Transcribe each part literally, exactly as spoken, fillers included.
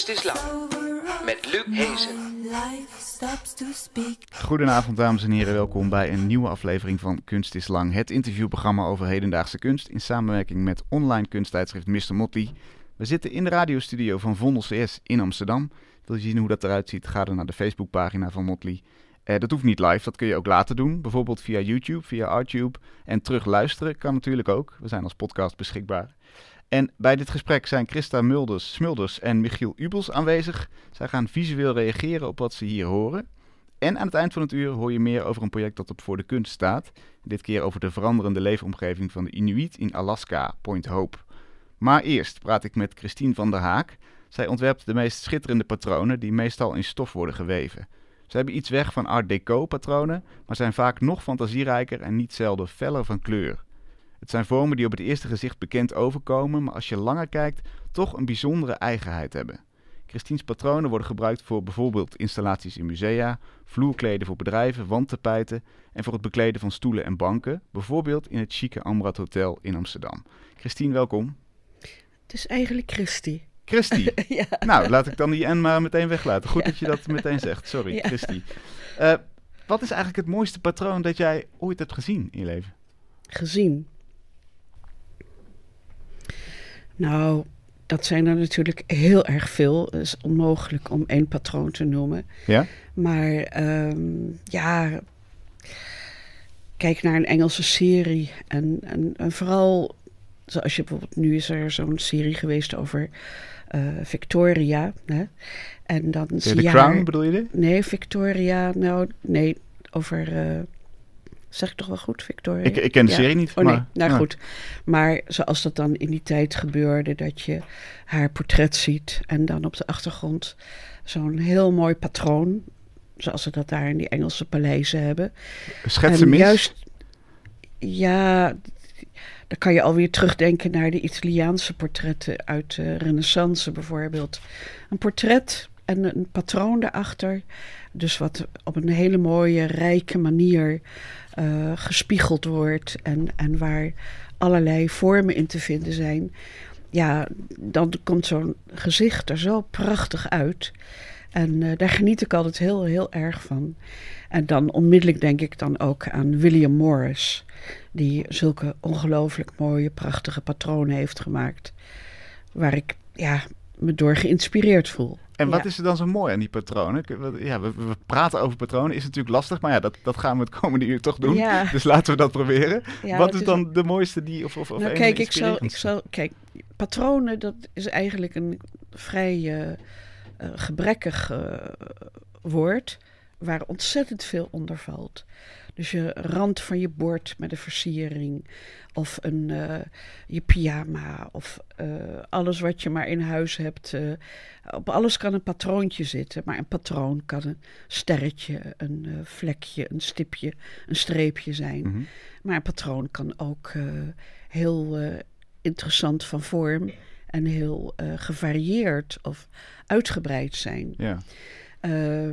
Kunst is Lang met Luc Hezen. Goedenavond dames en heren, welkom bij een nieuwe aflevering van Kunst is Lang. Het interviewprogramma over hedendaagse kunst in samenwerking met online kunsttijdschrift mister Motley. We zitten in de radiostudio van Vondel C S in Amsterdam. Wil je zien hoe dat eruit ziet, ga dan naar de Facebookpagina van Motley. Uh, dat hoeft niet live, dat kun je ook later doen. Bijvoorbeeld via YouTube, via Artube. En terug luisteren kan natuurlijk ook. We zijn als podcast beschikbaar. En bij dit gesprek zijn Christa Mulders, Smulders en Michiel Ubels aanwezig. Zij gaan visueel reageren op wat ze hier horen. En aan het eind van het uur hoor je meer over een project dat op Voor de Kunst staat. Dit keer over de veranderende leefomgeving van de Inuit in Alaska, Point Hope. Maar eerst praat ik met Christine van der Haak. Zij ontwerpt de meest schitterende patronen die meestal in stof worden geweven. Ze hebben iets weg van art deco patronen, maar zijn vaak nog fantasierijker en niet zelden feller van kleur. Het zijn vormen die op het eerste gezicht bekend overkomen, maar als je langer kijkt, toch een bijzondere eigenheid hebben. Christine's patronen worden gebruikt voor bijvoorbeeld installaties in musea, vloerkleden voor bedrijven, wandtapijten en voor het bekleden van stoelen en banken, bijvoorbeeld in het chique Amrad Hotel in Amsterdam. Christine, welkom. Het is eigenlijk Christy. Christy. Ja. Nou, laat ik dan die N maar meteen weglaten. Goed Ja. dat je dat meteen zegt. Sorry, Ja. Christy. Uh, wat is eigenlijk het mooiste patroon dat jij ooit hebt gezien in je leven? Gezien. Nou, dat zijn er natuurlijk heel erg veel. Het is onmogelijk om één patroon te noemen. Ja? Maar um, ja, kijk naar een Engelse serie. En, en, en vooral, zoals je bijvoorbeeld, nu is er zo'n serie geweest over uh, Victoria. Hè? En dan De, zie de je Crown haar, bedoel je dit? Nee, Victoria, nou, nee, over... Uh, Zeg ik toch wel goed, Victoria? Ik, ik ken de ja. serie niet. Oh maar, nee, nou ja. goed. Maar zoals dat dan in die tijd gebeurde, dat je haar portret ziet en dan op de achtergrond zo'n heel mooi patroon, zoals ze dat daar in die Engelse paleizen hebben. Schetsen en mis? Juist, ja, dan kan je alweer terugdenken naar de Italiaanse portretten uit de Renaissance bijvoorbeeld. Een portret en een patroon daarachter, dus wat op een hele mooie, rijke manier uh, gespiegeld wordt en, en waar allerlei vormen in te vinden zijn. Ja, dan komt zo'n gezicht er zo prachtig uit. En uh, daar geniet ik altijd heel, heel erg van. En dan onmiddellijk denk ik dan ook aan William Morris, die zulke ongelooflijk mooie, prachtige patronen heeft gemaakt, waar ik ja, me door geïnspireerd voel. En wat ja. is er dan zo mooi aan die patronen? Ja, we, we praten over patronen, is natuurlijk lastig, maar ja, dat, dat gaan we het komende uur toch doen. Ja. Dus laten we dat proberen. Ja, wat is is dan een... de mooiste die, of, of, of nou, een kijk, ik zal, ik inspirerendste? zal, kijk, patronen, dat is eigenlijk een vrij uh, uh, gebrekkig uh, woord, waar ontzettend veel onder valt. Dus je rand van je bord met een versiering, of een, uh, je pyjama, of uh, alles wat je maar in huis hebt. Uh, op alles kan een patroontje zitten, maar een patroon kan een sterretje, een uh, vlekje, een stipje, een streepje zijn. Mm-hmm. Maar een patroon kan ook uh, heel uh, interessant van vorm en heel uh, gevarieerd of uitgebreid zijn. Ja. Uh,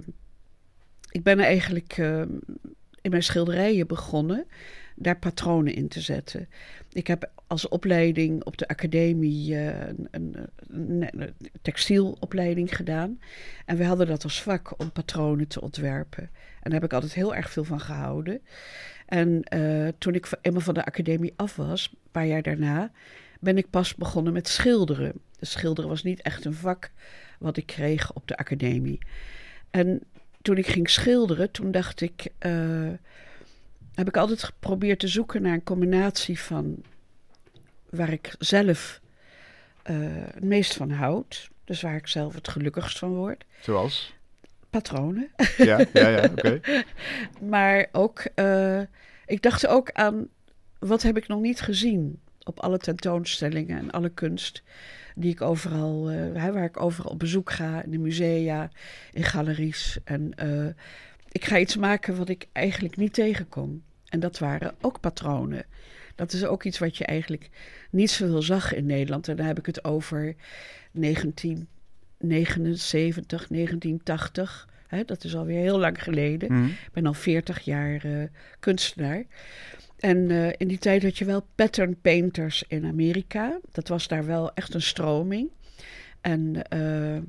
ik ben eigenlijk uh, in mijn schilderijen begonnen daar patronen in te zetten. Ik heb als opleiding op de academie uh, een, een, een, een textielopleiding gedaan. En we hadden dat als vak om patronen te ontwerpen. En daar heb ik altijd heel erg veel van gehouden. En uh, toen ik eenmaal van de academie af was, een paar jaar daarna, ben ik pas begonnen met schilderen. Dus schilderen was niet echt een vak wat ik kreeg op de academie. En toen ik ging schilderen, toen dacht ik, uh, heb ik altijd geprobeerd te zoeken naar een combinatie van waar ik zelf uh, het meest van houd. Dus waar ik zelf het gelukkigst van word. Zoals? Patronen. Ja, ja, ja, oké. Okay. Maar ook, uh, ik dacht ook aan, wat heb ik nog niet gezien op alle tentoonstellingen en alle kunst die ik overal, uh, waar ik overal op bezoek ga, in de musea, in galeries. En uh, ik ga iets maken wat ik eigenlijk niet tegenkom. En dat waren ook patronen. Dat is ook iets wat je eigenlijk niet zoveel zag in Nederland. En dan heb ik het over negentien negenenzeventig, negentien tachtig. Hè, dat is alweer heel lang geleden. Mm-hmm. Ik ben al veertig jaar uh, kunstenaar. En uh, in die tijd had je wel pattern painters in Amerika. Dat was daar wel echt een stroming. En uh,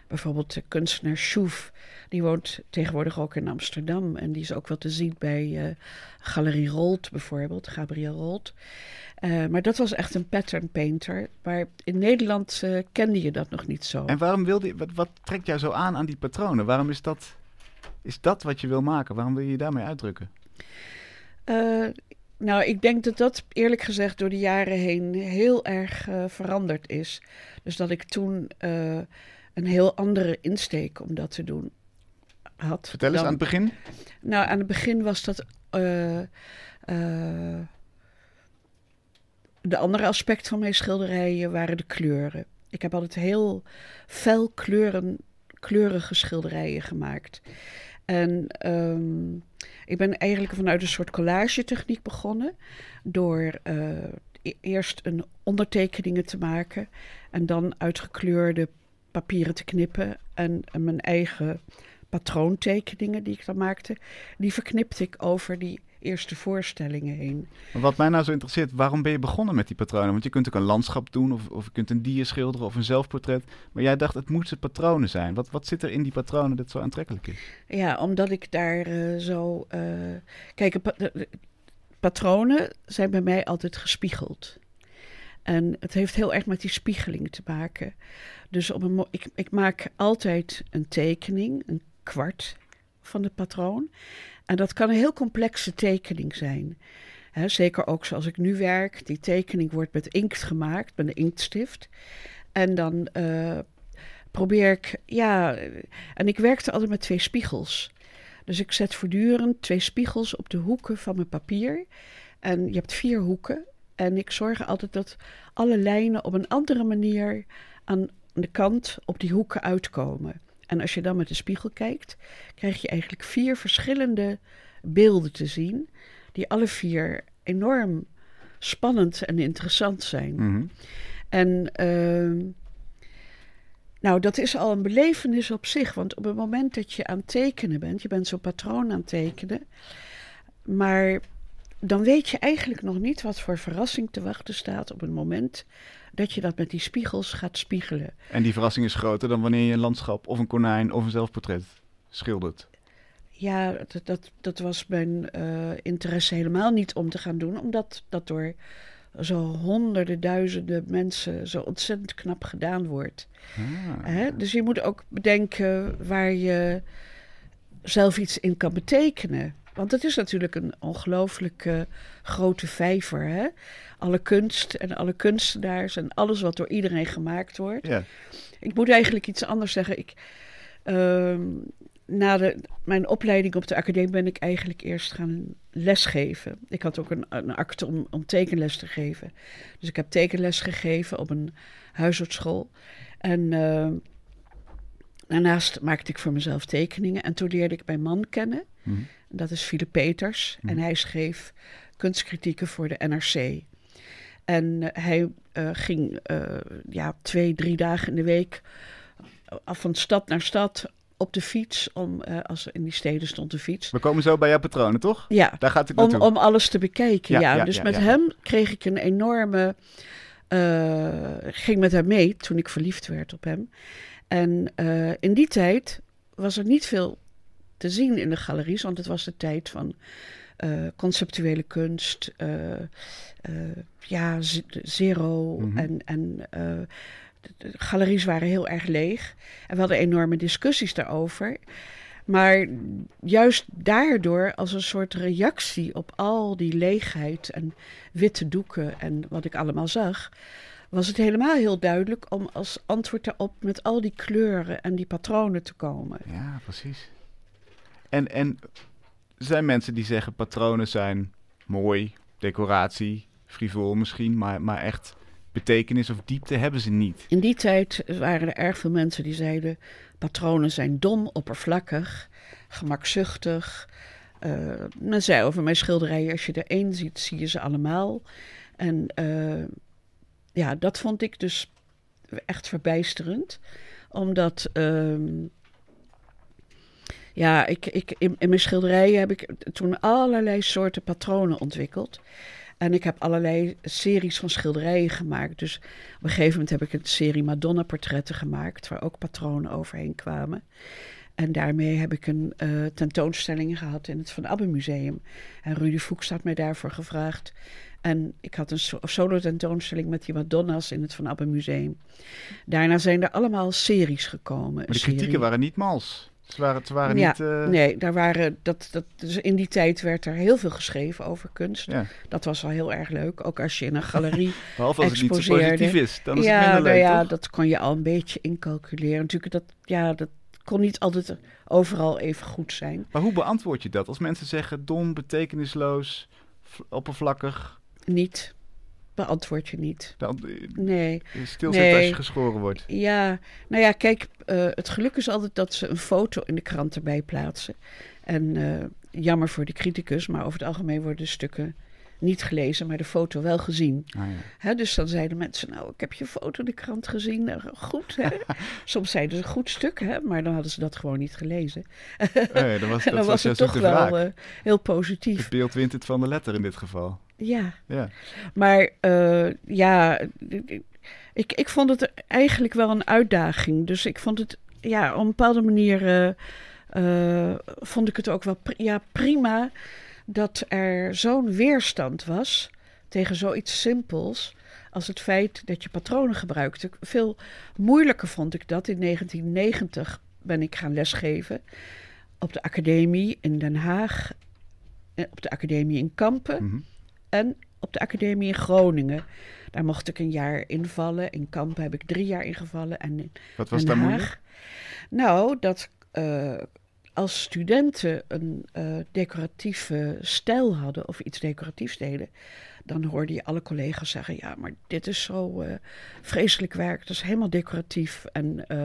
bijvoorbeeld de kunstenaar Schoof, die woont tegenwoordig ook in Amsterdam. En die is ook wel te zien bij uh, Galerie Rolt bijvoorbeeld, Gabriel Rolt. Uh, maar dat was echt een pattern painter. Maar in Nederland uh, kende je dat nog niet zo. En waarom wilde je, wat, wat trekt jou zo aan aan die patronen? Waarom is dat, is dat wat je wil maken? Waarom wil je je daarmee uitdrukken? Uh, nou, ik denk dat dat eerlijk gezegd door de jaren heen heel erg uh, veranderd is. Dus dat ik toen uh, een heel andere insteek om dat te doen had. Vertel eens, dan, aan het begin? Nou, aan het begin was dat... Uh, uh, de andere aspect van mijn schilderijen waren de kleuren. Ik heb altijd heel fel kleuren, kleurige schilderijen gemaakt. En um, ik ben eigenlijk vanuit een soort collagetechniek begonnen. Door uh, eerst een ondertekeningen te maken. En dan uitgekleurde papieren te knippen. En, en mijn eigen patroontekeningen die ik dan maakte. Die verknipte ik over die eerste voorstellingen heen. Maar wat mij nou zo interesseert, waarom ben je begonnen met die patronen? Want je kunt ook een landschap doen of, of je kunt een dier schilderen of een zelfportret. Maar jij dacht, het moesten patronen zijn. Wat, wat zit er in die patronen dat zo aantrekkelijk is? Ja, omdat ik daar uh, zo... Uh, kijk, pa- de, de, patronen zijn bij mij altijd gespiegeld. En het heeft heel erg met die spiegeling te maken. Dus op een mo- ik, ik maak altijd een tekening, een kwart van het patroon. En dat kan een heel complexe tekening zijn. He, zeker ook zoals ik nu werk. Die tekening wordt met inkt gemaakt, met een inktstift. En dan uh, probeer ik, ja... En ik werkte altijd met twee spiegels. Dus ik zet voortdurend twee spiegels op de hoeken van mijn papier. En je hebt vier hoeken. En ik zorg altijd dat alle lijnen op een andere manier aan de kant op die hoeken uitkomen. En als je dan met de spiegel kijkt, krijg je eigenlijk vier verschillende beelden te zien, die alle vier enorm spannend en interessant zijn. Mm-hmm. En uh, nou, dat is al een belevenis op zich, want op het moment dat je aan het tekenen bent, je bent zo'n patroon aan het tekenen, maar dan weet je eigenlijk nog niet wat voor verrassing te wachten staat op het moment dat je dat met die spiegels gaat spiegelen. En die verrassing is groter dan wanneer je een landschap of een konijn of een zelfportret schildert. Ja, dat, dat, dat was mijn uh, interesse helemaal niet om te gaan doen, omdat dat door zo honderden, duizenden mensen zo ontzettend knap gedaan wordt. Ah. Hè? Dus je moet ook bedenken waar je zelf iets in kan betekenen. Want het is natuurlijk een ongelooflijk uh, grote vijver. Hè? Alle kunst en alle kunstenaars en alles wat door iedereen gemaakt wordt. Ja. Ik moet eigenlijk iets anders zeggen. Ik, uh, na de, mijn opleiding op de academie ben ik eigenlijk eerst gaan lesgeven. Ik had ook een, een akte om, om tekenles te geven. Dus ik heb tekenles gegeven op een huisartsschool. En uh, daarnaast maakte ik voor mezelf tekeningen. En toen leerde ik mijn man kennen. Mm-hmm. Dat is Philip Peters. Mm-hmm. En hij schreef kunstkritieken voor de N R C. En uh, hij uh, ging uh, ja, twee, drie dagen in de week af van stad naar stad op de fiets. Om, uh, als er in die steden stond de fiets. We komen zo bij jouw patronen, toch? Ja, daar gaat het om, naartoe. om alles te bekijken. Ja, ja, ja. Dus ja, met ja. hem kreeg ik een enorme... Uh, ik ging met hem mee toen ik verliefd werd op hem. En uh, in die tijd was er niet veel te zien in de galeries, want het was de tijd van uh, conceptuele kunst, uh, uh, ja, z- zero. Mm-hmm. En, en uh, de, de galeries waren heel erg leeg. En we hadden enorme discussies daarover. Maar juist daardoor, als een soort reactie op al die leegheid en witte doeken en wat ik allemaal zag, was het helemaal heel duidelijk om als antwoord daarop met al die kleuren en die patronen te komen. Ja, precies. En, en er zijn mensen die zeggen patronen zijn mooi, decoratie, frivol misschien, maar, maar echt betekenis of diepte hebben ze niet. In die tijd waren er erg veel mensen die zeiden patronen zijn dom, oppervlakkig, gemakzuchtig. Uh, men zei over mijn schilderijen, als je er één ziet, zie je ze allemaal. En uh, ja, dat vond ik dus echt verbijsterend. Omdat, um, ja, ik, ik, in, in mijn schilderijen heb ik toen allerlei soorten patronen ontwikkeld. En ik heb allerlei series van schilderijen gemaakt. Dus op een gegeven moment heb ik een serie Madonna-portretten gemaakt, waar ook patronen overheen kwamen. En daarmee heb ik een uh, tentoonstelling gehad in het Van Abbe Museum. En Rudy Fuchs had mij daarvoor gevraagd. En ik had een so- solo tentoonstelling met die Madonna's in het Van Abbe Museum. Daarna zijn er allemaal series gekomen. Maar de kritieken serie. waren niet mals. Ze waren, ze waren ja, niet... Uh... Nee, daar waren, dat, dat, dus in die tijd werd er heel veel geschreven over kunst. Ja. Dat was wel heel erg leuk. Ook als je in een galerie Behalve als exposeerde. het niet zo positief is, dan is ja, het minder leuk, nou ja, toch? dat kon je al een beetje incalculeren. Natuurlijk, dat, ja, dat kon niet altijd overal even goed zijn. Maar hoe beantwoord je dat? Als mensen zeggen dom, betekenisloos, v- oppervlakkig... Niet. Beantwoord je niet. Dan Nee. stilzet Nee. als je geschoren wordt. Ja, nou ja, kijk, uh, het geluk is altijd dat ze een foto in de krant erbij plaatsen. En uh, jammer voor de criticus, maar over het algemeen worden de stukken niet gelezen, maar de foto wel gezien. Ah, ja. Hè, dus dan zeiden mensen, nou, ik heb je foto in de krant gezien. Nou, goed, hè? Soms zeiden ze, goed stuk, hè? Maar dan hadden ze dat gewoon niet gelezen. Nee, dan was, en dan dat was het toch wel uh, heel positief. Het beeld wint het van de letter in dit geval. Ja, ja. maar uh, ja, ik, ik vond het eigenlijk wel een uitdaging. Dus ik vond het, ja, op een bepaalde manier uh, uh, vond ik het ook wel pri- ja, prima dat er zo'n weerstand was tegen zoiets simpels als het feit dat je patronen gebruikte. Veel moeilijker vond ik dat. In negentien negentig ben ik gaan lesgeven op de academie in Den Haag, op de academie in Kampen mm-hmm. en op de academie in Groningen. Daar mocht ik een jaar invallen. In Kampen heb ik drie jaar ingevallen. En in Wat was Den daar Haag, moeilijk? Nou, dat uh, als studenten een uh, decoratieve stijl hadden of iets decoratiefs deden, dan hoorde je alle collega's zeggen, ja, maar dit is zo uh, vreselijk werk. Dat is helemaal decoratief. En, uh,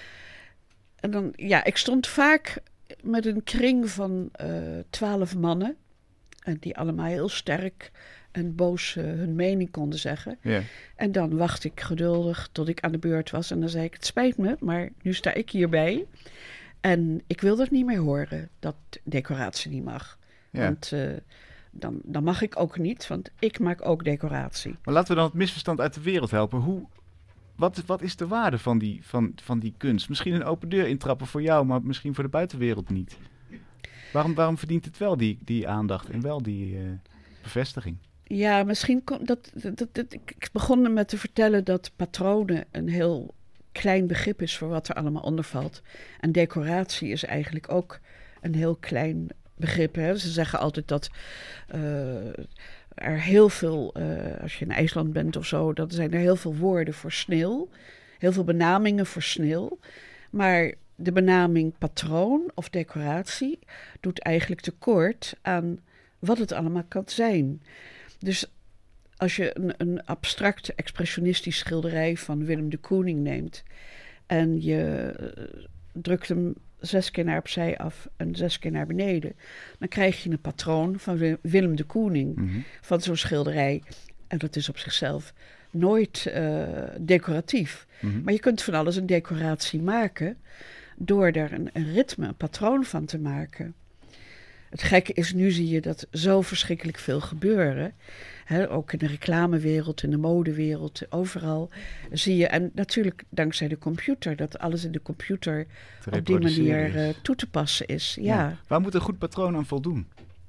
en dan, ja, ik stond vaak met een kring van twaalf uh, mannen. En die allemaal heel sterk en boos uh, hun mening konden zeggen. Yeah. En dan wacht ik geduldig tot ik aan de beurt was. En dan zei ik, het spijt me, maar nu sta ik hierbij. En ik wil dat niet meer horen, dat decoratie niet mag. Yeah. Want uh, dan, dan mag ik ook niet, want ik maak ook decoratie. Maar laten we dan het misverstand uit de wereld helpen. Hoe, wat, wat is de waarde van die, van, van die kunst? Misschien een open deur intrappen voor jou, maar misschien voor de buitenwereld niet. Waarom, waarom verdient het wel die, die aandacht en wel die uh, bevestiging? Ja, misschien kon, dat, dat, dat, dat, ik begon met te vertellen dat patronen een heel klein begrip is voor wat er allemaal onder valt. En decoratie is eigenlijk ook een heel klein begrip. Hè? Ze zeggen altijd dat uh, er heel veel, uh, als je in IJsland bent of zo, dan zijn er heel veel woorden voor sneeuw. Heel veel benamingen voor sneeuw. Maar de benaming patroon of decoratie doet eigenlijk tekort aan wat het allemaal kan zijn. Dus als je een, een abstract expressionistisch schilderij van Willem de Kooning neemt en je uh, drukt hem zes keer naar opzij af en zes keer naar beneden, dan krijg je een patroon van Willem de Kooning, mm-hmm. van zo'n schilderij. En dat is op zichzelf nooit uh, decoratief. Mm-hmm. Maar je kunt van alles een decoratie maken door er een, een ritme, een patroon van te maken. Het gekke is, nu zie je dat zo verschrikkelijk veel gebeuren. He, ook in de reclamewereld, in de modewereld, overal zie je. En natuurlijk dankzij de computer, dat alles in de computer op die manier uh, toe te passen is. Ja. Ja. Waar moet een goed patroon aan voldoen?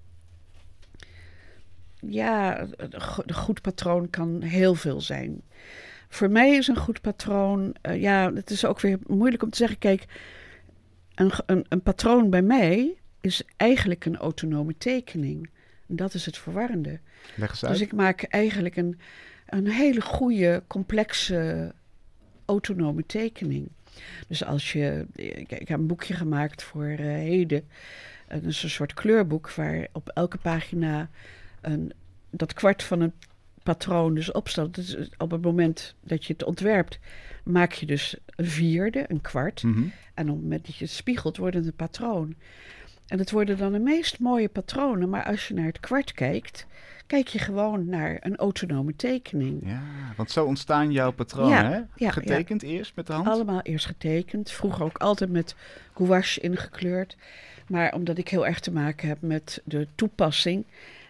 Ja, een goed patroon kan heel veel zijn. Voor mij is een goed patroon, uh, ja, het is ook weer moeilijk om te zeggen. Kijk, een, een, een patroon bij mij is eigenlijk een autonome tekening. En dat is het verwarrende. Leg eens uit. Dus ik maak eigenlijk een, een hele goede, complexe, autonome tekening. Dus als je... Ik, ik heb een boekje gemaakt voor uh, heden. Dat is een soort kleurboek waar op elke pagina een, dat kwart van een patroon dus opstaat. Dus op het moment dat je het ontwerpt, maak je dus een vierde, een kwart. Mm-hmm. En op het moment dat je het spiegelt, wordt het een patroon. En het worden dan de meest mooie patronen. Maar als je naar het kwart kijkt, kijk je gewoon naar een autonome tekening. Ja, want zo ontstaan jouw patronen, ja, hè? Ja, getekend ja. eerst met de hand? Allemaal eerst getekend. Vroeger ook altijd met gouache ingekleurd. Maar omdat ik heel erg te maken heb met de toepassing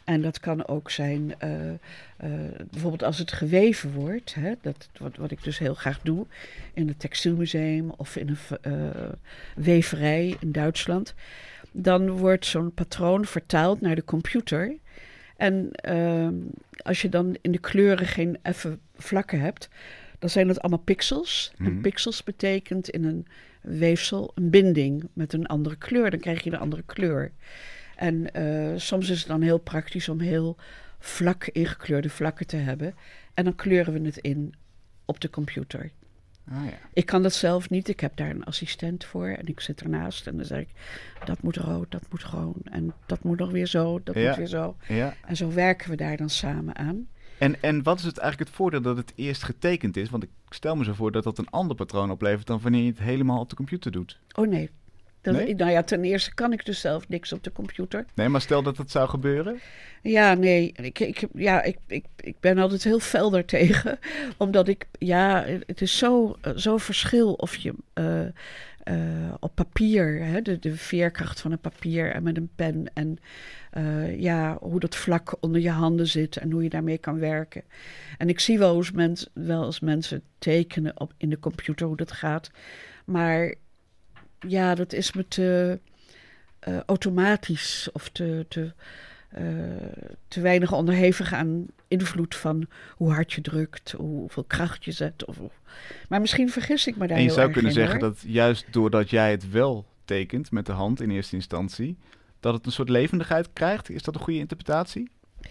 En dat kan ook zijn, uh, uh, bijvoorbeeld als het geweven wordt, hè, dat, wat, wat ik dus heel graag doe, in het textielmuseum of in een uh, weverij in Duitsland. Dan wordt zo'n patroon vertaald naar de computer. En uh, als je dan in de kleuren geen effen vlakken hebt, dan zijn dat allemaal pixels. Mm-hmm. En pixels betekent in een weefsel een binding met een andere kleur. Dan krijg je een andere kleur. En uh, soms is het dan heel praktisch om heel vlak ingekleurde vlakken te hebben. En dan kleuren we het in op de computer. Ah, ja. Ik kan dat zelf niet. Ik heb daar een assistent voor en ik zit ernaast. En dan zeg ik, dat moet rood, dat moet groen. En dat moet nog weer zo, dat ja. moet weer zo. Ja. En zo werken we daar dan samen aan. En, en wat is het eigenlijk het voordeel dat het eerst getekend is? Want ik stel me zo voor dat dat een ander patroon oplevert dan wanneer je het helemaal op de computer doet. Oh nee. Dat, nee? Nou ja, ten eerste kan ik dus zelf niks op de computer. Nee, maar stel dat het zou gebeuren? Ja, nee. Ik, ik, ja, ik, ik, ik ben altijd heel fel daartegen. Omdat ik, ja, het is zo, zo verschil of je uh, uh, op papier, hè, de, de veerkracht van een papier en met een pen. En uh, ja, hoe dat vlak onder je handen zit en hoe je daarmee kan werken. En ik zie wel, eens mens, wel eens mensen tekenen op, in de computer hoe dat gaat. Maar ja, dat is me te uh, automatisch of te, te, uh, te weinig onderhevig aan invloed van hoe hard je drukt, hoeveel kracht je zet. Of, maar misschien vergis ik me daar heel erg in. En je zou kunnen in, zeggen hoor. dat juist doordat jij het wel tekent met de hand in eerste instantie, dat het een soort levendigheid krijgt. Is dat een goede interpretatie?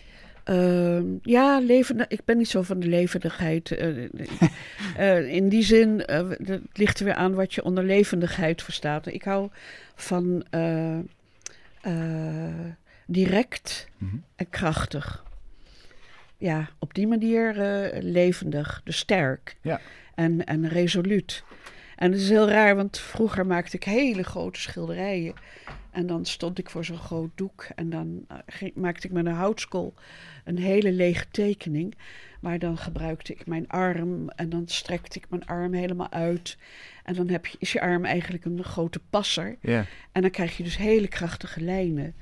Uh, ja, levendig, ik ben niet zo van de levendigheid. Uh, uh, in die zin, uh, het ligt er weer aan wat je onder levendigheid verstaat. Ik hou van uh, uh, direct mm-hmm. en krachtig. Ja, op die manier uh, levendig, dus sterk ja. en, en resoluut. En het is heel raar, want vroeger maakte ik hele grote schilderijen. En dan stond ik voor zo'n groot doek en dan uh, maakte ik met een houtskool een hele lege tekening. Maar dan gebruikte ik mijn arm en dan strekte ik mijn arm helemaal uit. En dan heb je, is je arm eigenlijk een grote passer. Yeah. En dan krijg je dus hele krachtige lijnen.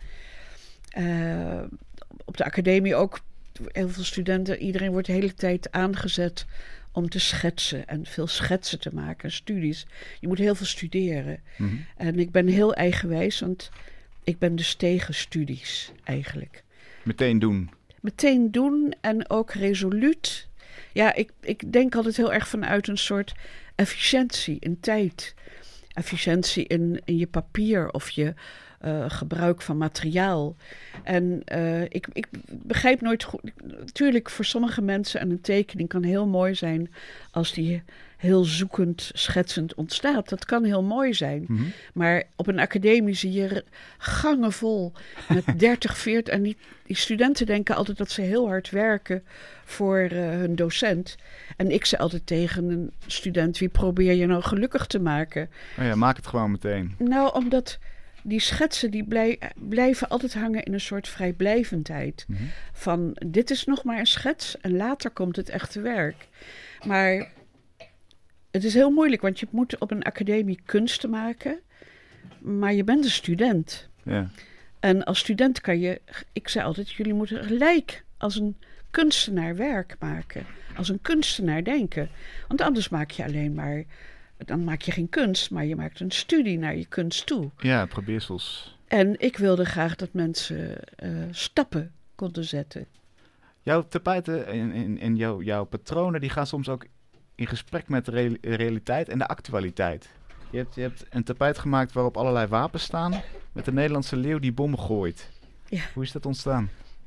Uh, op de academie ook heel veel studenten, iedereen wordt de hele tijd aangezet om te schetsen en veel schetsen te maken, studies. Je moet heel veel studeren. Mm-hmm. En ik ben heel eigenwijs, want ik ben dus tegen studies eigenlijk. Meteen doen. Meteen doen en ook resoluut. Ja, ik, ik denk altijd heel erg vanuit een soort efficiëntie in tijd. Efficiëntie in, in je papier of je uh, gebruik van materiaal. En uh, ik, ik begrijp nooit goed. Natuurlijk, voor sommige mensen en een tekening kan heel mooi zijn als die heel zoekend, schetsend ontstaat. Dat kan heel mooi zijn. Mm-hmm. Maar op een academie zie je gangen vol met dertig, veertig. En die, die studenten denken altijd dat ze heel hard werken voor uh, hun docent. En ik zei altijd tegen een student, wie probeer je nou gelukkig te maken? Oh ja, maak het gewoon meteen. Nou, omdat die schetsen die blij, blijven altijd hangen in een soort vrijblijvendheid. Mm-hmm. Van, dit is nog maar een schets en later komt het echte werk. Maar het is heel moeilijk, want je moet op een academie kunsten maken, maar je bent een student. Ja. En als student kan je, ik zei altijd, jullie moeten gelijk als een kunstenaar werk maken. Als een kunstenaar denken. Want anders maak je alleen maar, dan maak je geen kunst, maar je maakt een studie naar je kunst toe. Ja, probeersels. En ik wilde graag dat mensen uh, stappen konden zetten. Jouw tapijten en, en, en jouw, jouw patronen, die gaan soms ook in gesprek met de re- realiteit en de actualiteit. Je hebt, je hebt een tapijt gemaakt waarop allerlei wapens staan, met de Nederlandse leeuw die bommen gooit. Ja. Hoe is dat ontstaan?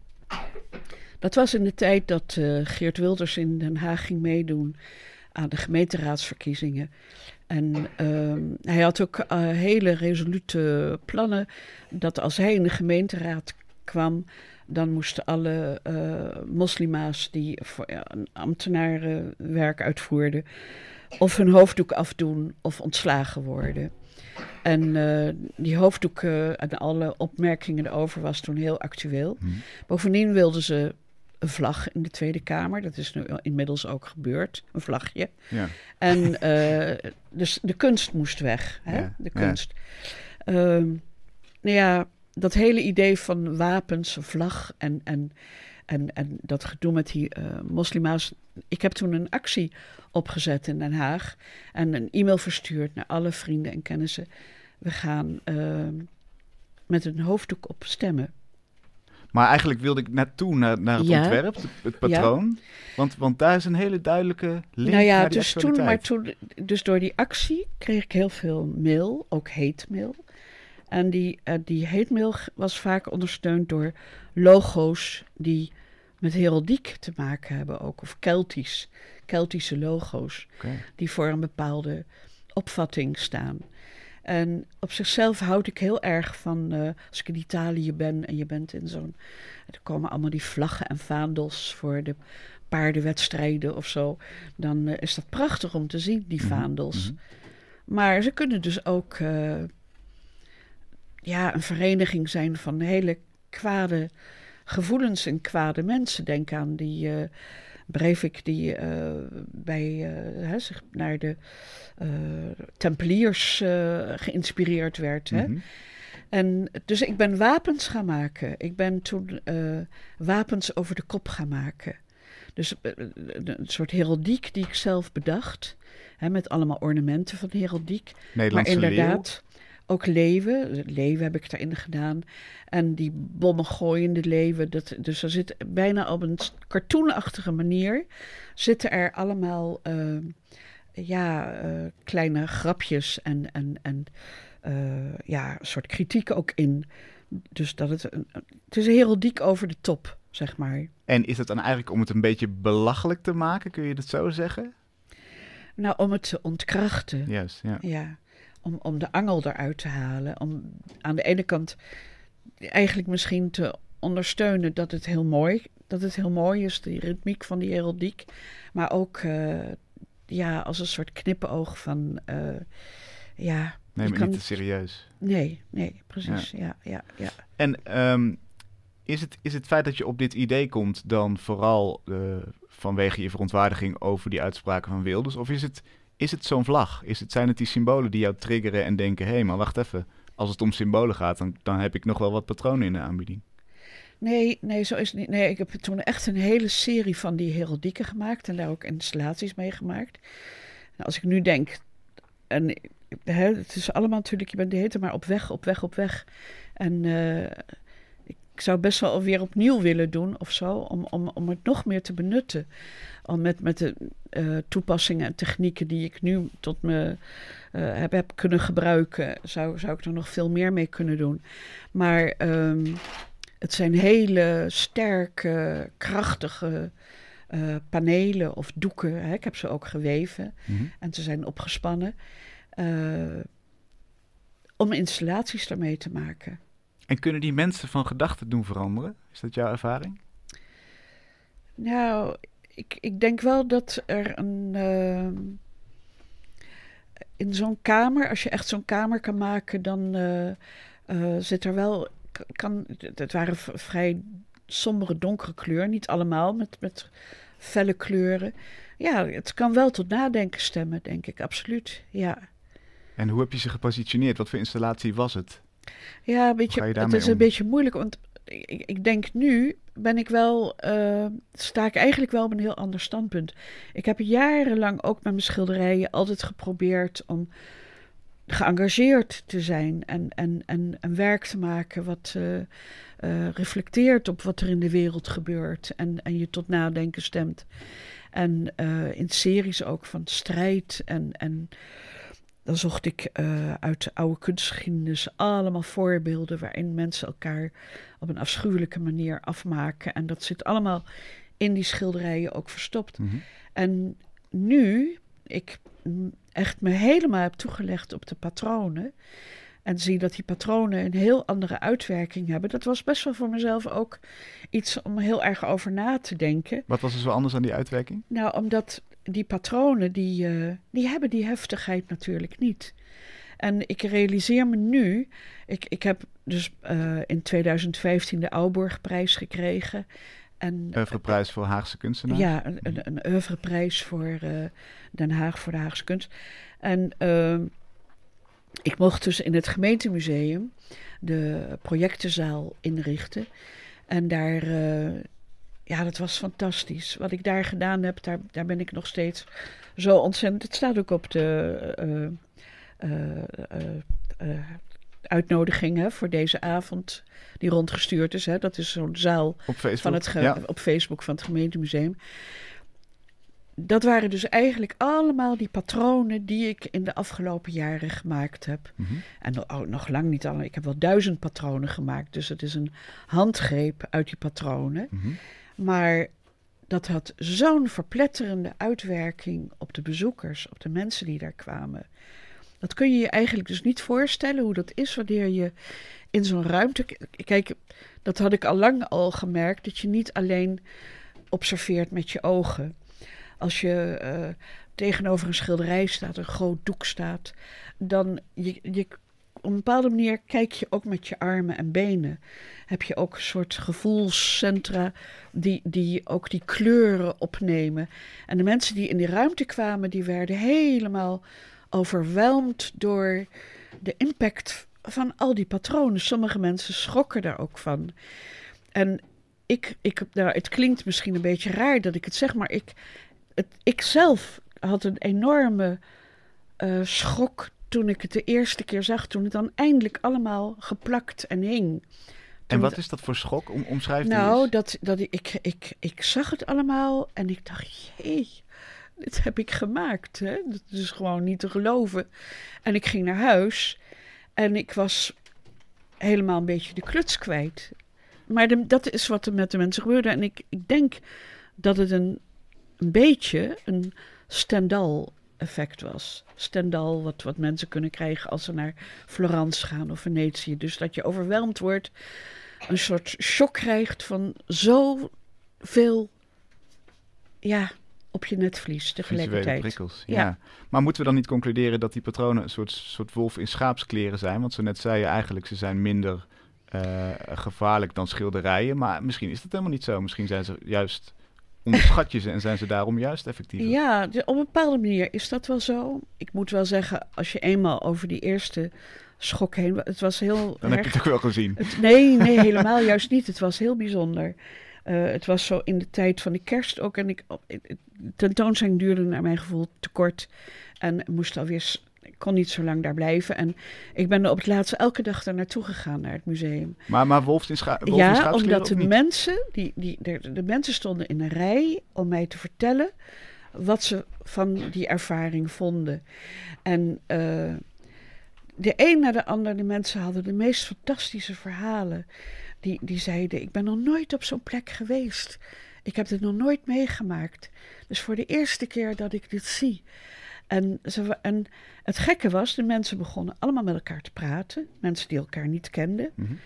Dat was in de tijd dat uh, Geert Wilders in Den Haag ging meedoen aan de gemeenteraadsverkiezingen. En uh, hij had ook uh, hele resolute plannen dat als hij in de gemeenteraad kwam, dan moesten alle uh, moslima's die voor, ja, een ambtenarenwerk uitvoerden, of hun hoofddoek afdoen of ontslagen worden. En uh, die hoofddoek uh, en alle opmerkingen erover was toen heel actueel. Hmm. Bovendien wilden ze een vlag in de Tweede Kamer. Dat is nu inmiddels ook gebeurd. Een vlagje. Ja. En uh, dus de kunst moest weg. Hè? Ja, de kunst. Ja. Uh, nou ja, dat hele idee van wapens, vlag en, en, en, en dat gedoe met die uh, moslima's. Ik heb toen een actie opgezet in Den Haag en een e-mail verstuurd naar alle vrienden en kennissen. We gaan uh, met een hoofddoek op stemmen. Maar eigenlijk wilde ik naartoe naar, naar het ja. ontwerp, het, het patroon. Ja. Want, want daar is een hele duidelijke link nou ja, naar die dus toen, maar actualiteit. toen, dus door die actie kreeg ik heel veel mail, ook hate mail. En die, uh, die hate mail was vaak ondersteund door logo's die met heraldiek te maken hebben ook. Of Keltisch, Keltische logo's. Okay. Die voor een bepaalde opvatting staan. En op zichzelf houd ik heel erg van, uh, als ik in Italië ben en je bent in zo'n... Er komen allemaal die vlaggen en vaandels voor de paardenwedstrijden of zo. Dan uh, is dat prachtig om te zien, die vaandels. Mm-hmm. Maar ze kunnen dus ook uh, ja, een vereniging zijn van hele kwade gevoelens en kwade mensen. Denk aan die... Uh, Breivik die uh, bij, uh, hè, zich naar de uh, Tempeliers uh, geïnspireerd werd. Mm-hmm. Hè? En dus ik ben wapens gaan maken. Ik ben toen uh, wapens over de kop gaan maken. Dus uh, een soort heraldiek die ik zelf bedacht. Hè, met allemaal ornamenten van heraldiek. Nederlandse maar inderdaad, leeuw. Ook leeuwen. Leeuwen heb ik daarin gedaan. En die bommen gooiende leeuwen. Dat, dus er zit bijna op een cartoonachtige manier. Zitten er allemaal uh, ja, uh, kleine grapjes en, en, en uh, ja, een soort kritiek ook in. Dus dat het, het is een heraldiek over de top, zeg maar. En is het dan eigenlijk om het een beetje belachelijk te maken? Kun je dat zo zeggen? Nou, om het te ontkrachten. Juist, ja. Ja. Om, om de angel eruit te halen. Om aan de ene kant eigenlijk misschien te ondersteunen dat het heel mooi, dat het heel mooi is, die ritmiek van die heraldiek. Maar ook uh, ja, als een soort knippenoog van uh, ja. Neem het kan... niet te serieus. Nee, nee, precies. Ja. Ja, ja, ja. En um, is, het, is het feit dat je op dit idee komt dan vooral uh, vanwege je verontwaardiging over die uitspraken van Wilders? Of is het... Is het zo'n vlag? Is het, zijn het die symbolen die jou triggeren en denken... hé, hey, maar wacht even, als het om symbolen gaat... Dan, dan heb ik nog wel wat patronen in de aanbieding. Nee, nee, zo is het niet. Nee, ik heb toen echt een hele serie van die heraldieken gemaakt... en daar ook installaties mee gemaakt. En als ik nu denk... En, hè, het is allemaal natuurlijk, je bent de hele tijd maar op weg, op weg, op weg. En uh, ik zou best wel weer opnieuw willen doen of zo... om, om, om het nog meer te benutten... Al met, met de uh, toepassingen en technieken die ik nu tot me uh, heb, heb kunnen gebruiken, zou, zou ik er nog veel meer mee kunnen doen. Maar um, het zijn hele sterke, krachtige uh, panelen of doeken. Hè? Ik heb ze ook geweven mm-hmm. en ze zijn opgespannen. Uh, om installaties daarmee te maken. En kunnen die mensen van gedachten doen veranderen? Is dat jouw ervaring? Nou... Ik, ik denk wel dat er een... Uh, in zo'n kamer, als je echt zo'n kamer kan maken... dan uh, uh, zit er wel... Kan, het waren v- vrij sombere, donkere kleuren. Niet allemaal, met, met felle kleuren. Ja, het kan wel tot nadenken stemmen, denk ik. Absoluut, ja. En hoe heb je ze gepositioneerd? Wat voor installatie was het? Ja, een beetje, het is om? een beetje moeilijk, want... Ik, ik denk nu ben ik wel, uh, sta ik eigenlijk wel op een heel ander standpunt. Ik heb jarenlang ook met mijn schilderijen altijd geprobeerd om geëngageerd te zijn en, en, en een werk te maken wat uh, uh, reflecteert op wat er in de wereld gebeurt en, en je tot nadenken stemt. En uh, in series ook van strijd en... en dan zocht ik uh, uit de oude kunstgeschiedenis allemaal voorbeelden waarin mensen elkaar op een afschuwelijke manier afmaken. En dat zit allemaal in die schilderijen ook verstopt. Mm-hmm. En nu ik echt me helemaal heb toegelegd op de patronen en zie dat die patronen een heel andere uitwerking hebben. Dat was best wel voor mezelf ook iets om heel erg over na te denken. Wat was er zo anders aan die uitwerking? Nou, omdat... Die patronen, die, uh, die hebben die heftigheid natuurlijk niet. En ik realiseer me nu... Ik, ik heb dus uh, in tweeduizend vijftien de Auburgprijs gekregen. En, Oeuvreprijs voor Haagse kunstenaar? Ja, een, een, een Oeuvreprijs voor uh, Den Haag, voor de Haagse kunst. En uh, ik mocht dus in het gemeentemuseum... de projectenzaal inrichten. En daar, uh, ja, dat was fantastisch. Wat ik daar gedaan heb, daar, daar ben ik nog steeds zo ontzettend... Het staat ook op de uh, uh, uh, uh, uitnodiging hè, voor deze avond die rondgestuurd is. Hè. Dat is zo'n zaal op Facebook, van het ge- ja. op Facebook van het gemeentemuseum. Dat waren dus eigenlijk allemaal die patronen die ik in de afgelopen jaren gemaakt heb. Mm-hmm. En nog, oh, nog lang niet al. Ik heb wel duizend patronen gemaakt. Dus het is een handgreep uit die patronen. Mm-hmm. Maar dat had zo'n verpletterende uitwerking op de bezoekers, op de mensen die daar kwamen. Dat kun je je eigenlijk dus niet voorstellen hoe dat is wanneer je in zo'n ruimte... Kijk, dat had ik al lang al gemerkt, dat je niet alleen observeert met je ogen. Als je uh, tegenover een schilderij staat, een groot doek staat, dan je, je, op een bepaalde manier kijk je ook met je armen en benen. Heb je ook een soort gevoelscentra die, die ook die kleuren opnemen. En de mensen die in die ruimte kwamen, die werden helemaal overweldigd door de impact van al die patronen. Sommige mensen schrokken daar ook van. En ik, ik nou, het klinkt misschien een beetje raar dat ik het zeg, maar ik... Het, ik zelf had een enorme uh, schok toen ik het de eerste keer zag. Toen het dan eindelijk allemaal geplakt en hing. Toen en wat het, is dat voor schok? Om, omschrijf nou, eens. dat, dat ik, ik, ik zag het allemaal en ik dacht, jee, dit heb ik gemaakt. Hè? Dat is gewoon niet te geloven. En ik ging naar huis en ik was helemaal een beetje de kluts kwijt. Maar de, dat is wat er met de mensen gebeurde. En ik, ik denk dat het een... een beetje een Stendhal-effect was. Stendhal, wat, wat mensen kunnen krijgen als ze naar Florence gaan of Venetië. Dus dat je overweldigd wordt, een soort shock krijgt van zoveel, ja, op je netvlies tegelijkertijd. Visuele prikkels, ja. Ja. Maar moeten we dan niet concluderen dat die patronen een soort, soort wolf in schaapskleren zijn? Want zo net zei je eigenlijk, ze zijn minder uh, gevaarlijk dan schilderijen. Maar misschien is dat helemaal niet zo. Misschien zijn ze juist... onderschat je ze en zijn ze daarom juist effectiever? Ja, de, op een bepaalde manier is dat wel zo. Ik moet wel zeggen, als je eenmaal over die eerste schok heen... Het was heel Dan erg, heb je het ook wel gezien. Het, nee, nee, helemaal juist niet. Het was heel bijzonder. Uh, het was zo in de tijd van de kerst ook. En ik, de tentoonstelling duurde naar mijn gevoel te kort. En moest alweer... Ik kon niet zo lang daar blijven. En ik ben er op het laatste elke dag daar naartoe gegaan, naar het museum. Maar, maar wolf in, scha- wolf ja, in schaapskleren omdat de ook niet? mensen, die, die, de, de mensen stonden in een rij om mij te vertellen wat ze van die ervaring vonden. En uh, de een na de ander, de mensen hadden de meest fantastische verhalen. Die, die zeiden, ik ben nog nooit op zo'n plek geweest. Ik heb dit nog nooit meegemaakt. Dus voor de eerste keer dat ik dit zie... En, ze, en het gekke was, de mensen begonnen allemaal met elkaar te praten. Mensen die elkaar niet kenden. Mm-hmm.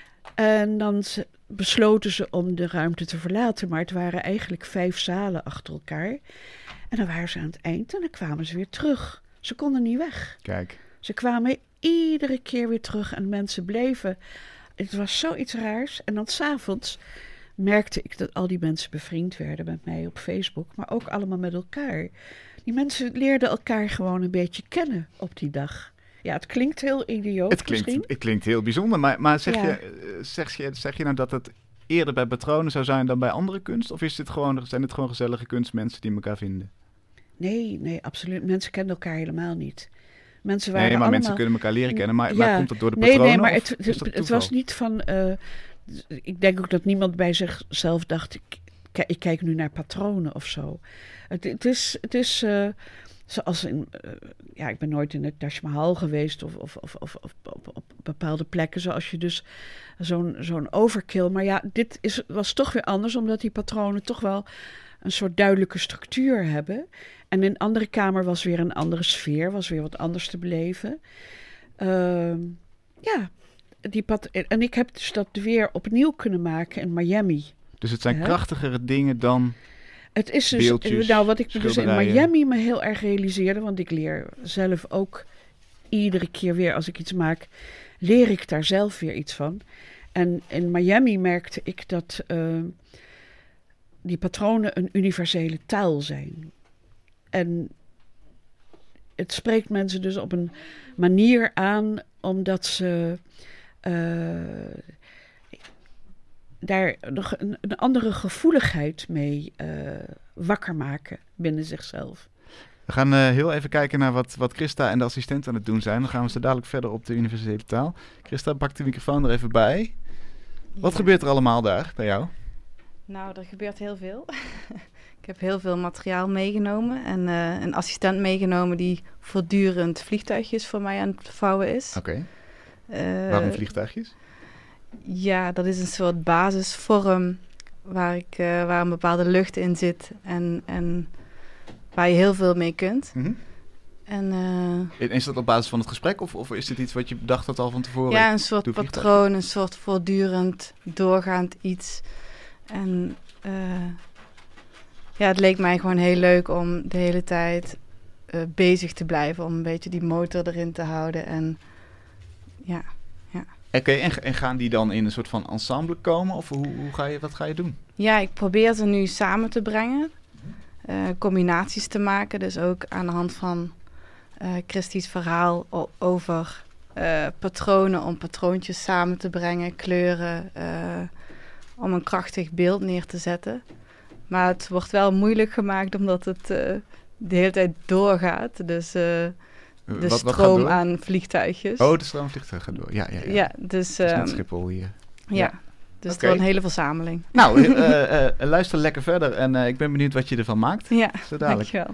En dan ze, besloten ze om de ruimte te verlaten. Maar het waren eigenlijk vijf zalen achter elkaar. En dan waren ze aan het eind en dan kwamen ze weer terug. Ze konden niet weg. Kijk. Ze kwamen iedere keer weer terug en mensen bleven. Het was zoiets raars. En dan 's avonds merkte ik dat al die mensen bevriend werden met mij op Facebook. Maar ook allemaal met elkaar. Die mensen leerden elkaar gewoon een beetje kennen op die dag. Ja, het klinkt heel idioot Het klinkt, misschien. het klinkt heel bijzonder, maar, maar zeg, Ja. je, zeg, je, zeg je nou dat het eerder bij patronen zou zijn dan bij andere kunst? Of is dit gewoon, zijn het gewoon gezellige kunstmensen die elkaar vinden? Nee, nee, absoluut. Mensen kenden elkaar helemaal niet. Mensen waren Nee, maar allemaal... mensen kunnen elkaar leren kennen, maar, Ja. maar komt dat door de Nee, patronen? nee, maar of het, is het, dat het toeval? was niet van... Uh, ik denk ook dat niemand bij zichzelf dacht... Ik, ik kijk nu naar patronen of zo. Het, het is... Het is uh, Zoals in, uh, ja, ik ben nooit in het Taj Mahal geweest of, of, of, of, of op, op bepaalde plekken, zoals je dus zo'n, zo'n overkill. Maar ja, dit is, was toch weer anders, omdat die patronen toch wel een soort duidelijke structuur hebben. En in een andere kamer was weer een andere sfeer, was weer wat anders te beleven. Uh, ja, die pat- en ik heb dus dat weer opnieuw kunnen maken in Miami. Dus het zijn Ja. krachtigere dingen dan... Het is dus, beeldjes, nou wat ik dus in schilderijen. Miami me heel erg realiseerde, want ik leer zelf ook iedere keer weer als ik iets maak, leer ik daar zelf weer iets van. En in Miami merkte ik dat uh, die patronen een universele taal zijn. En het spreekt mensen dus op een manier aan, omdat ze uh, daar nog een, een andere gevoeligheid mee uh, wakker maken binnen zichzelf. We gaan uh, heel even kijken naar wat, wat Christa en de assistent aan het doen zijn. Dan gaan we zo dadelijk verder op de universele taal. Christa, pak de microfoon er even bij. Wat ja. gebeurt er allemaal daar bij jou? Nou, er gebeurt heel veel. Ik heb heel veel materiaal meegenomen en uh, een assistent meegenomen die voortdurend vliegtuigjes voor mij aan het vouwen is. Oké. Okay. Uh, Waarom vliegtuigjes? Ja, dat is een soort basisvorm waar, ik, uh, waar een bepaalde lucht in zit en, en waar je heel veel mee kunt. Mm-hmm. En, uh, is dat op basis van het gesprek of, of is dit iets wat je bedacht had al van tevoren? Ja, een soort patroon, een soort voortdurend doorgaand iets. En uh, ja, het leek mij gewoon heel leuk om de hele tijd uh, bezig te blijven. Om een beetje die motor erin te houden. En ja, ja. Oké, okay, en, en gaan die dan in een soort van ensemble komen? Of hoe, hoe ga je, wat ga je doen? Ja, ik probeer ze nu samen te brengen. Uh, combinaties te maken. Dus ook aan de hand van uh, Christie's verhaal o- over uh, patronen. Om patroontjes samen te brengen, kleuren. Uh, om een krachtig beeld neer te zetten. Maar het wordt wel moeilijk gemaakt omdat het uh, de hele tijd doorgaat. Dus uh, de wat, stroom wat aan vliegtuigjes. Oh, de stroom vliegtuigen gaat door. Ja, ja, ja. ja dus, um, net Schiphol hier. Ja, ja. dus okay. Het wordt een hele verzameling. Nou, uh, uh, uh, luister lekker verder en uh, ik ben benieuwd wat je ervan maakt. Ja, zo dadelijk. dankjewel.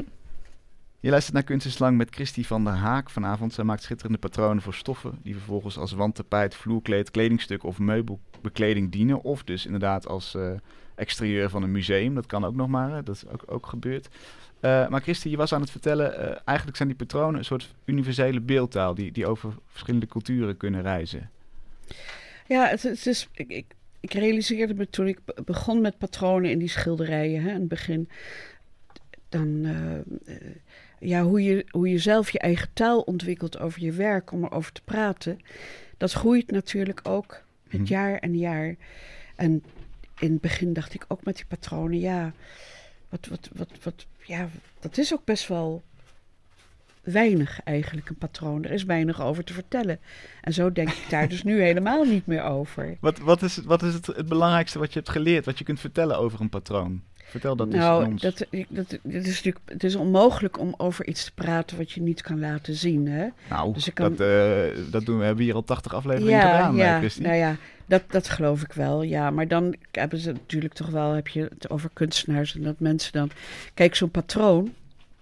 Je luistert naar Kunst is Lang met Christie van der Haak vanavond. Zij maakt schitterende patronen voor stoffen die vervolgens als wandtapijt, vloerkleed, kledingstuk of meubelbekleding dienen. Of dus inderdaad als uh, exterieur van een museum. Dat kan ook nog maar, dat is ook, ook gebeurd. Uh, maar Christie, je was aan het vertellen, uh, eigenlijk zijn die patronen een soort universele beeldtaal die, die over verschillende culturen kunnen reizen. Ja, het, het is... Ik, ik, ik realiseerde me toen ik begon met patronen in die schilderijen, hè, in het begin, dan... Uh, uh, Ja, hoe je, hoe je zelf je eigen taal ontwikkelt over je werk, om erover te praten, dat groeit natuurlijk ook met hmm. jaar en jaar. En in het begin dacht ik ook met die patronen, ja, wat, wat, wat, wat, ja, dat is ook best wel weinig eigenlijk, een patroon. Er is weinig over te vertellen. En zo denk ik daar dus nu helemaal niet meer over. Wat, wat is, wat is het, het belangrijkste wat je hebt geleerd, wat je kunt vertellen over een patroon? Vertel dat nou, eens aan ons. Dat, dat, dat is natuurlijk, het is onmogelijk om over iets te praten wat je niet kan laten zien. Hè? Nou, dus kan... dat, uh, dat doen we. We hebben hier al tachtig afleveringen ja, gedaan, ja, Christie. Nou ja, dat, dat geloof ik wel. Ja, maar dan hebben ze natuurlijk toch wel, heb je het over kunstenaars en dat mensen dan... Kijk, zo'n patroon...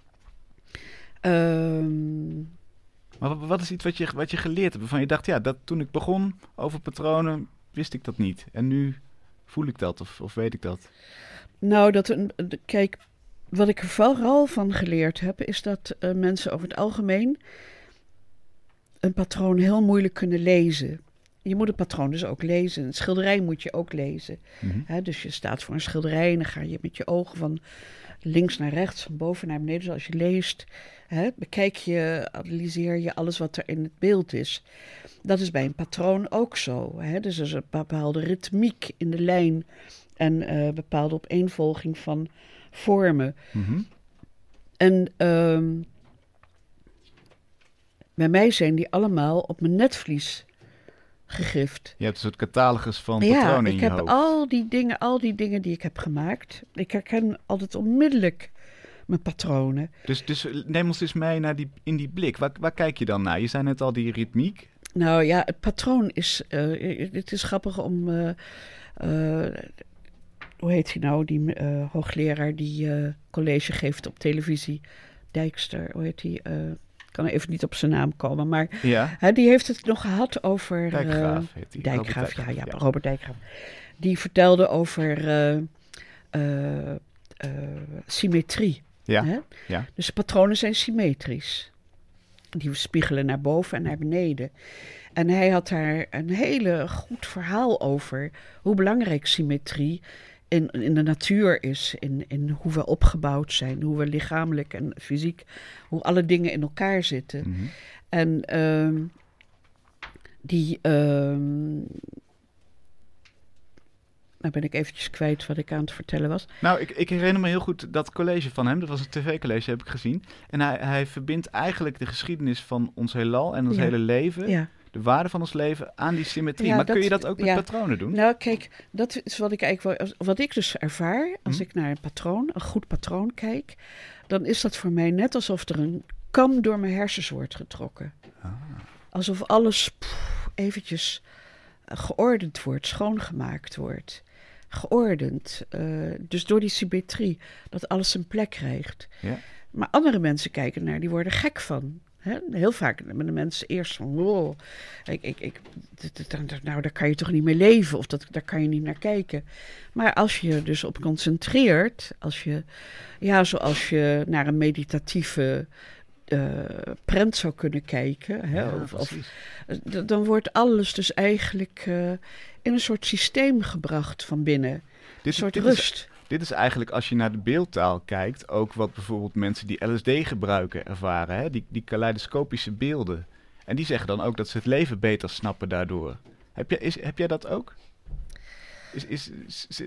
Um... Maar wat, wat is iets wat je, wat je geleerd hebt, waarvan je dacht, ja, dat toen ik begon over patronen, wist ik dat niet. En nu voel ik dat of, of weet ik dat. Nou, dat een, kijk, wat ik er vooral van geleerd heb, is dat uh, mensen over het algemeen een patroon heel moeilijk kunnen lezen. Je moet een patroon dus ook lezen. Een schilderij moet je ook lezen. Mm-hmm. He, dus je staat voor een schilderij en dan ga je met je ogen van links naar rechts, van boven naar beneden. Dus als je leest, he, bekijk je, analyseer je alles wat er in het beeld is. Dat is bij een patroon ook zo. He. Dus er is een bepaalde ritmiek in de lijn en uh, bepaalde opeenvolging van vormen. Mm-hmm. En um, bij mij zijn die allemaal op mijn netvlies gegrift. Je hebt een soort catalogus van patronen ja, in je hoofd. Ja, ik heb al die dingen, al die dingen die ik heb gemaakt. Ik herken altijd onmiddellijk mijn patronen. Dus, dus neem ons eens mee naar die, in die blik. Waar, waar kijk je dan naar? Je zei net al die ritmiek. Nou ja, het patroon is... Uh, het is grappig om... Uh, uh, hoe heet hij nou? Die uh, hoogleraar die uh, college geeft op televisie. Dijkster, hoe heet hij? Uh, Ik kan even niet op zijn naam komen, maar ja. hè, die heeft het nog gehad over... Dijkgraaf uh, heet hij. Dijkgraaf, ja, ja, ja, Robert Dijkgraaf. Die vertelde over uh, uh, uh, symmetrie. Ja. Hè? Ja. Dus de patronen zijn symmetrisch. Die spiegelen naar boven en naar beneden. En hij had daar een hele goed verhaal over hoe belangrijk symmetrie in, in de natuur is, in, in hoe we opgebouwd zijn, hoe we lichamelijk en fysiek, hoe alle dingen in elkaar zitten. Mm-hmm. En um, die, um, nou ben ik eventjes kwijt wat ik aan het vertellen was. Nou, ik, ik herinner me heel goed dat college van hem, dat was een tv-college, heb ik gezien. En hij, hij verbindt eigenlijk de geschiedenis van ons heelal en ons ja. hele leven, ja. de waarde van ons leven aan die symmetrie. Ja, maar dat- kun je dat ook met ja. patronen doen? Nou, kijk, dat is wat ik eigenlijk wel, wat ik dus ervaar als Hm. ik naar een patroon, een goed patroon kijk, dan is dat voor mij net alsof er een kam door mijn hersens wordt getrokken. Ah. Alsof alles pff, eventjes eh, geordend wordt, schoongemaakt wordt. Geordend. eh, dus door die symmetrie, dat alles zijn plek krijgt. Ja. Maar andere mensen kijken naar, die worden gek van. Hè? Heel vaak hebben de mensen eerst van, wow, ik, ik, ik, dit- dit- dit- nou, daar kan je toch niet mee leven of dat, daar kan je niet naar kijken. Maar als je er dus op concentreert, als je, ja, zoals je naar een meditatieve eh, prent zou kunnen kijken, hè, Ja, of, of, precies. d- dan wordt alles dus eigenlijk eh, in een soort systeem gebracht van binnen. Een Dit, soort dit rust. Is, dit is eigenlijk, als je naar de beeldtaal kijkt, ook wat bijvoorbeeld mensen die L S D gebruiken ervaren. Hè? Die, die kaleidoscopische beelden. En die zeggen dan ook dat ze het leven beter snappen daardoor. Heb, jij, is, heb jij dat ook? Is, is, is- is-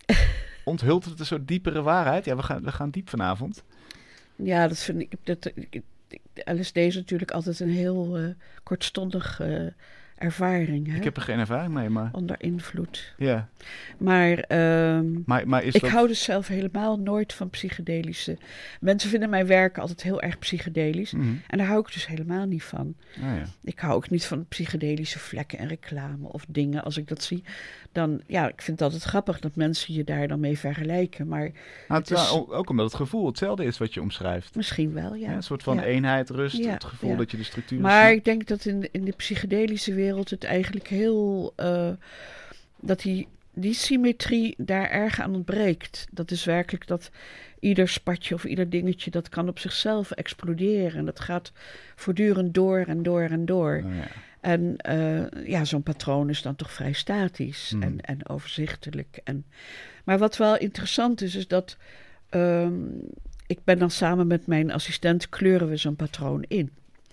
onthult het een soort diepere waarheid? Ja, we gaan, we gaan diep vanavond. Ja, dat vind ik. Dat, ik- L S D is natuurlijk altijd een heel eh, kortstondig eh, ervaring. Hè? Ik heb er geen ervaring mee, maar... Onder invloed. Ja. Maar ehm, Maar, maar is ik dat... hou dus zelf helemaal nooit van psychedelische. Mensen vinden mijn werk altijd heel erg psychedelisch. Mhm. En daar hou ik dus helemaal niet van. Ah, ja. Ik hou ook niet van psychedelische vlekken en reclame of dingen. Als ik dat zie, dan ja, ik vind het altijd grappig dat mensen je daar dan mee vergelijken. Maar Nou, het is- terwijl- ook- ook omdat het gevoel hetzelfde is wat je omschrijft. misschien wel, ja. Ja, een soort van Ja. eenheid, rust, Ja, het gevoel ja. dat je de structuur Maar snapt. ik denk dat in de, in de psychedelische wereld het eigenlijk heel... eh, dat die, die symmetrie daar erg aan ontbreekt. Dat is werkelijk dat ieder spatje of ieder dingetje... dat kan op zichzelf exploderen. En dat gaat voortdurend door en door en door. Oh, ja. En eh, ja, zo'n patroon is dan toch vrij statisch Hmm. en, en overzichtelijk. En, maar wat wel interessant is, is dat... ehm, ik ben dan samen met mijn assistent kleuren we zo'n patroon in.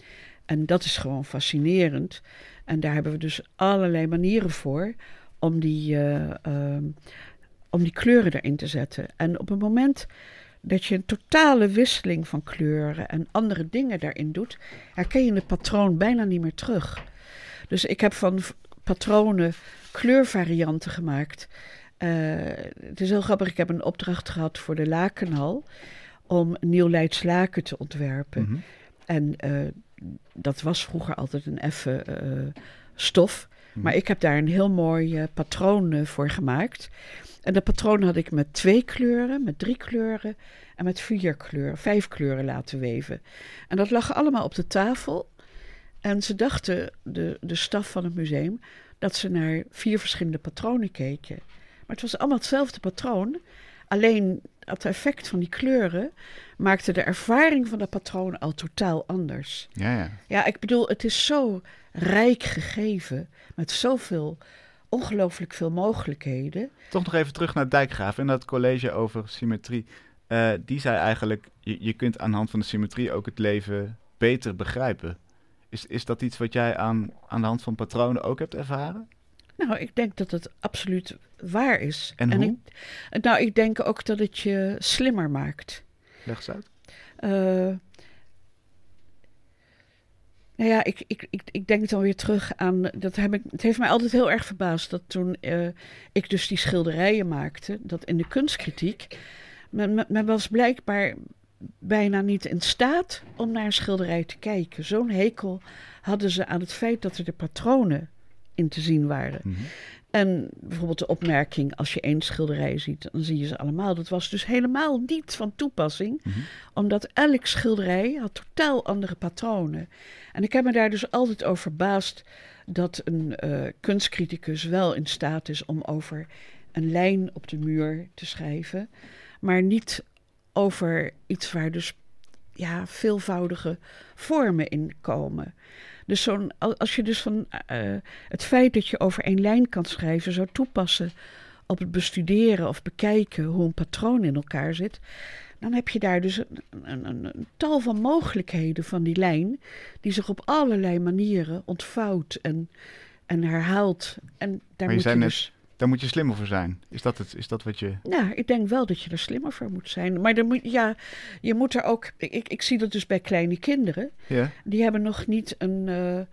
En dat is gewoon fascinerend. En daar hebben we dus allerlei manieren voor om die, eh, ehm, om die kleuren erin te zetten. En op het moment dat je een totale wisseling van kleuren en andere dingen daarin doet, herken je het patroon bijna niet meer terug. Dus ik heb van v- patronen kleurvarianten gemaakt. Eh, het is heel grappig, ik heb een opdracht gehad voor de Lakenhal om een nieuw Leids laken te ontwerpen. Mhm. En eh, dat was vroeger altijd een effen eh, stof. Mhm. Maar ik heb daar een heel mooi eh, patroon eh, voor gemaakt. En dat patroon had ik met twee kleuren, met drie kleuren en met vier kleuren, vijf kleuren laten weven. En dat lag allemaal op de tafel. En ze dachten, de, de staf van het museum, dat ze naar vier verschillende patronen keken. Maar het was allemaal hetzelfde patroon. Alleen het effect van die kleuren maakte de ervaring van dat patroon al totaal anders. Ja, ja. Ja, ik bedoel, het is zo rijk gegeven met zoveel, ongelooflijk veel mogelijkheden. Toch nog even terug naar Dijkgraaf en dat college over symmetrie. Eh, die zei eigenlijk, je, je kunt aan de hand van de symmetrie ook het leven beter begrijpen. Is, is dat iets wat jij aan, aan de hand van patronen ook hebt ervaren? Nou, ik denk dat het absoluut waar is. En hoe? Ik, nou, ik denk ook dat het je slimmer maakt. Leg eens uit. Eh, nou ja, ik, ik, ik, ik denk dan weer terug aan... Dat heb ik, het heeft mij altijd heel erg verbaasd dat toen eh, ik dus die schilderijen maakte... dat in de kunstkritiek... Men, men, men was blijkbaar bijna niet in staat om naar een schilderij te kijken. Zo'n hekel hadden ze aan het feit dat er de patronen in te zien waren. Mhm. En bijvoorbeeld de opmerking, als je één schilderij ziet, dan zie je ze allemaal. Dat was dus helemaal niet van toepassing, Mhm. omdat elk schilderij had totaal andere patronen. En ik heb me daar dus altijd over verbaasd dat een eh, kunstcriticus wel in staat is om over een lijn op de muur te schrijven, maar niet over iets waar dus ja, veelvoudige vormen in komen. Dus zo'n, als je dus van uh, het feit dat je over één lijn kan schrijven zou toepassen op het bestuderen of bekijken hoe een patroon in elkaar zit, dan heb je daar dus een, een, een, een tal van mogelijkheden van die lijn die zich op allerlei manieren ontvouwt en, en herhaalt. En daar Maar je moet zei je net, dus... daar moet je slimmer voor zijn. Is dat, het, is dat wat je... Ja, ik denk wel dat je er slimmer voor moet zijn. Maar dan moet, ja, je moet er ook... Ik, ik zie dat dus bij kleine kinderen. Ja? Die hebben nog niet een, uh,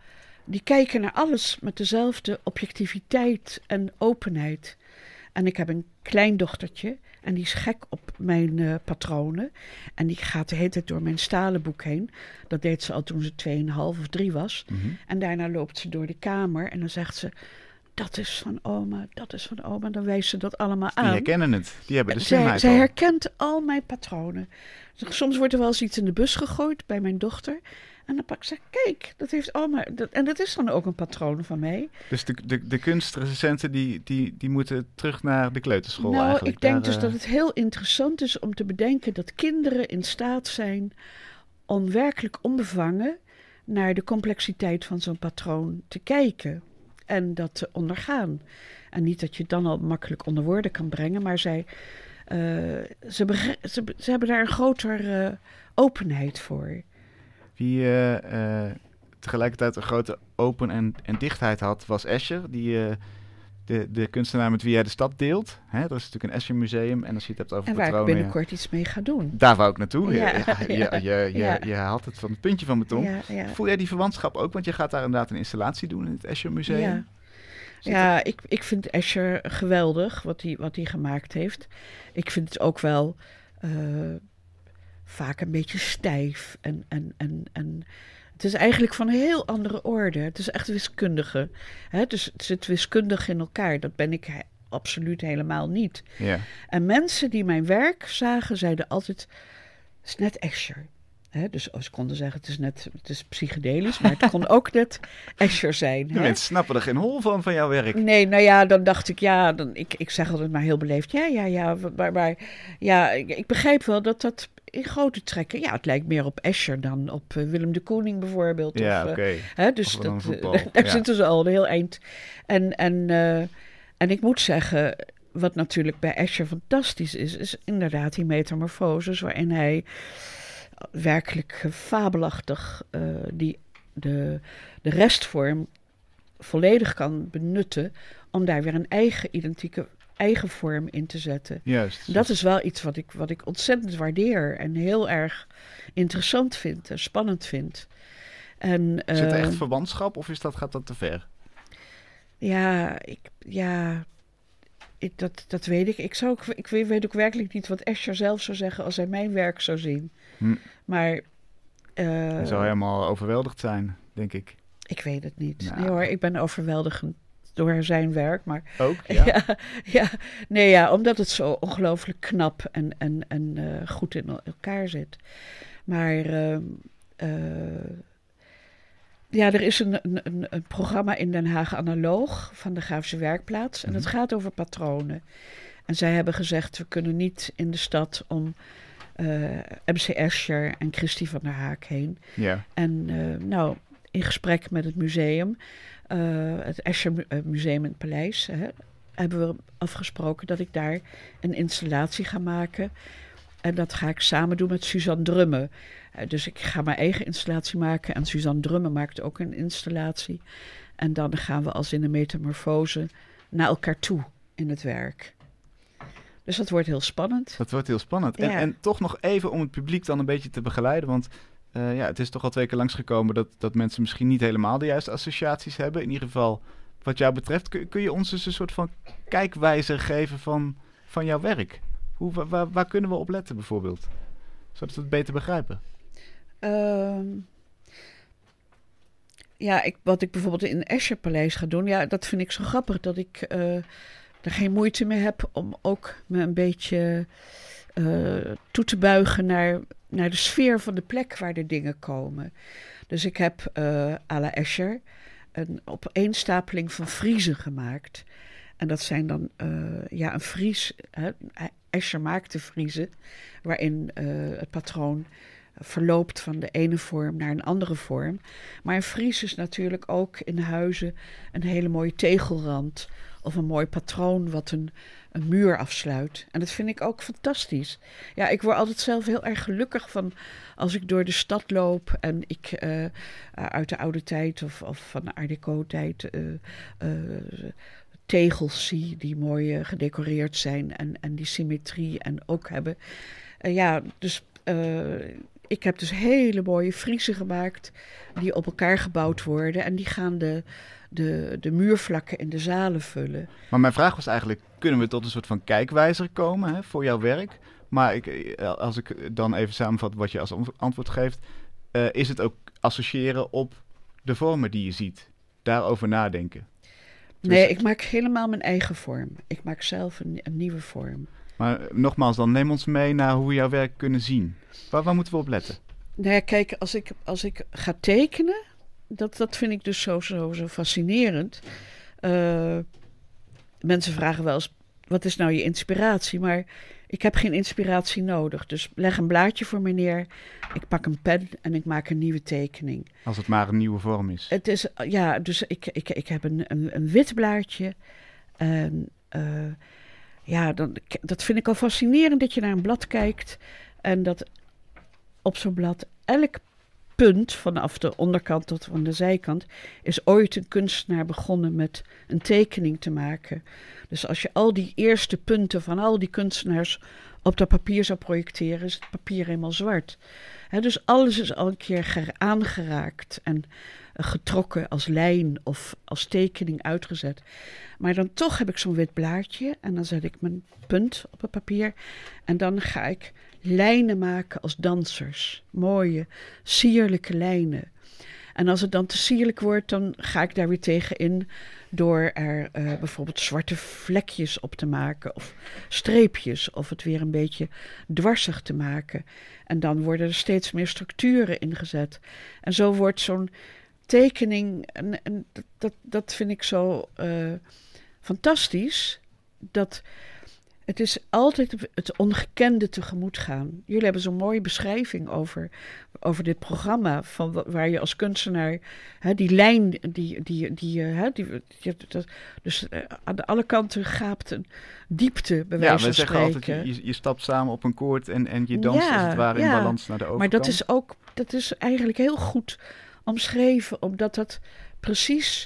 die kijken naar alles met dezelfde objectiviteit en openheid. En ik heb een kleindochtertje en die is gek op mijn uh, patronen. En die gaat de hele tijd door mijn stalen boek heen. Dat deed ze al toen ze tweeënhalf of drie was. Mm-hmm. En daarna loopt ze door de kamer en dan zegt ze... Dat is van oma, dat is van oma. Dan wijst ze dat allemaal aan. Die herkennen het. Die hebben de zij, slimheid zij al. herkent al mijn patronen. Soms wordt er wel eens iets in de bus gegooid bij mijn dochter. En dan pak ze, kijk, dat heeft oma. Dat, en dat is dan ook een patroon van mij. Dus de, de, de kunstrecensenten die, die, die moeten terug naar de kleuterschool nou, eigenlijk. ik denk Daar, dus uh... dat het heel interessant is om te bedenken dat kinderen in staat zijn om werkelijk onbevangen naar de complexiteit van zo'n patroon te kijken. En dat te ondergaan. En niet dat je het dan al makkelijk onder woorden kan brengen, maar zij, uh, ze, begre- ze, ze hebben daar een grotere uh, openheid voor. Wie uh, uh, tegelijkertijd een grote open- en, en dichtheid had, was Escher. Die, uh, de, de kunstenaar met wie jij de stad deelt. Hè? Dat is natuurlijk een Escher museum. En als je het hebt over en waar patronen, ik binnenkort ja. iets mee ga doen. Daar wou ik naartoe. Ja, ja, ja, ja, je, je, je, ja. je haalt het van het puntje van mijn tong. Ja, ja. Voel jij die verwantschap ook? Want je gaat daar inderdaad een installatie doen in het Escher Museum. Ja, ja ik, ik vind Escher geweldig wat hij wat hij gemaakt heeft. Ik vind het ook wel uh, vaak een beetje stijf. En, en, en, en het is eigenlijk van een heel andere orde. Het is echt wiskundige. Hè? Dus het zit wiskundig in elkaar. Dat ben ik he- absoluut helemaal niet. Ja. En mensen die mijn werk zagen, zeiden altijd, het is net Escher. Hè? Dus ze konden zeggen, het is net het is psychedelisch, maar het kon ook net Escher zijn. De hè? mensen snappen er geen hol van, van jouw werk. Nee, nou ja, dan dacht ik, ja, dan, ik, ik zeg altijd maar heel beleefd, ja, ja, ja, maar, maar ja, ik, ik begrijp wel dat dat in grote trekken, ja, het lijkt meer op Escher dan op uh, Willem de Koning bijvoorbeeld. Ja, of, oké. uh, hè, dus Of dan dat, voetbal. daar Ja. zitten ze al een heel eind. En, en, uh, en ik moet zeggen, wat natuurlijk bij Escher fantastisch is, is inderdaad die metamorfoses waarin hij werkelijk fabelachtig uh, die, de, de restvorm volledig kan benutten om daar weer een eigen identieke eigen vorm in te zetten. Juist. Dat is wel iets wat ik, wat ik ontzettend waardeer en heel erg interessant vind en spannend vind. En, uh, Is het echt verwantschap of is dat, gaat dat te ver? Ja, ik, ja ik, dat, dat weet ik. Ik, zou ook, ik weet ook werkelijk niet wat Escher zelf zou zeggen als hij mijn werk zou zien. Hm. Maar uh, Hij zou helemaal overweldigd zijn, denk ik. ik weet het niet. Nou. Nee hoor, ik ben overweldigend door zijn werk. Maar Ook, ja. ja, ja, nee, ja, omdat het zo ongelooflijk knap en, en, en uh, goed in elkaar zit. Maar uh, uh, ja, er is een, een, een programma in Den Haag Analoog van de Grafische Werkplaats. En het Mm-hmm. gaat over patronen. En zij hebben gezegd, we kunnen niet in de stad om uh, M C Escher en Christie van der Haak heen. Ja. En uh, nou, in gesprek met het museum, uh, het Escher Mu- uh, Museum in het Paleis, hè, hebben we afgesproken dat ik daar een installatie ga maken. En dat ga ik samen doen met Suzanne Drumme. Uh, dus ik ga mijn eigen installatie maken en Suzanne Drumme maakt ook een installatie. En dan gaan we als in de metamorfose naar elkaar toe in het werk. Dus dat wordt heel spannend. Dat wordt heel spannend. En, Ja. en toch nog even om het publiek dan een beetje te begeleiden. Want uh, ja, het is toch al twee keer langsgekomen dat, dat mensen misschien niet helemaal de juiste associaties hebben. In ieder geval wat jou betreft. Kun, kun je ons dus een soort van kijkwijzer geven van, van jouw werk? Hoe, waar, waar, waar kunnen we op letten bijvoorbeeld? Zodat we het beter begrijpen. Uh, ja, ik, wat ik bijvoorbeeld in Escher Paleis ga doen, ja, dat vind ik zo grappig dat ik uh, er geen moeite mee heb om ook me een beetje uh, toe te buigen naar, naar de sfeer van de plek waar de dingen komen. Dus ik heb uh, à la Escher een opeenstapeling van friezen gemaakt. En dat zijn dan uh, ja, een fries. Hè, Escher maakte friezen, waarin uh, het patroon verloopt van de ene vorm naar een andere vorm. Maar een fries is natuurlijk ook in huizen een hele mooie tegelrand of een mooi patroon wat een, een muur afsluit. En dat vind ik ook fantastisch. Ja, ik word altijd zelf heel erg gelukkig van als ik door de stad loop en ik uh, uit de oude tijd of, of van de Art Deco tijd uh, uh, tegels zie die mooi uh, gedecoreerd zijn en, en die symmetrie en ook hebben. Uh, ja, dus uh, ik heb dus hele mooie friezen gemaakt die op elkaar gebouwd worden. En die gaan de, de, de muurvlakken in de zalen vullen. Maar mijn vraag was eigenlijk, kunnen we tot een soort van kijkwijzer komen hè, voor jouw werk? Maar ik, als ik dan even samenvat wat je als antwoord geeft, uh, is het ook associëren op de vormen die je ziet. Daarover nadenken. Dus nee, ik maak helemaal mijn eigen vorm. Ik maak zelf een, een nieuwe vorm. Maar nogmaals, dan neem ons mee naar hoe we jouw werk kunnen zien. Waar, waar moeten we op letten? Nou ja, kijk, als ik, als ik ga tekenen, dat, dat vind ik dus zo, zo, zo fascinerend. Uh, mensen vragen wel eens, wat is nou je inspiratie? Maar ik heb geen inspiratie nodig. Dus leg een blaadje voor me neer, ik pak een pen en ik maak een nieuwe tekening. Als het maar een nieuwe vorm is. Het is, ja, dus ik, ik, ik heb een, een, een wit blaadje en... Uh, Ja, dan, dat vind ik al fascinerend dat je naar een blad kijkt en dat op zo'n blad elk punt vanaf de onderkant tot van de zijkant is ooit een kunstenaar begonnen met een tekening te maken. Dus als je al die eerste punten van al die kunstenaars op dat papier zou projecteren, is het papier helemaal zwart. He, dus alles is al een keer aangeraakt en uh, getrokken als lijn of als tekening uitgezet. Maar dan toch heb ik zo'n wit blaadje en dan zet ik mijn punt op het papier. En dan ga ik lijnen maken als dansers. Mooie, sierlijke lijnen. En als het dan te sierlijk wordt, dan ga ik daar weer tegen in door er uh, bijvoorbeeld zwarte vlekjes op te maken of streepjes of het weer een beetje dwarsig te maken. En dan worden er steeds meer structuren ingezet. En zo wordt zo'n tekening, en, en dat, dat, dat vind ik zo uh, fantastisch, dat het is altijd het ongekende tegemoet gaan. Jullie hebben zo'n mooie beschrijving over, over dit programma, van waar je als kunstenaar hè, die lijn, die, die, die, hè, die, die dat, dus uh, aan de alle kanten gaapt een diepte, bij wijze van spreken. Ja, we zeggen altijd, je, je stapt samen op een koord en, en je danst ja, als het ware ja. in balans naar de overkant. Maar dat is ook, dat is eigenlijk heel goed omschreven, omdat dat precies...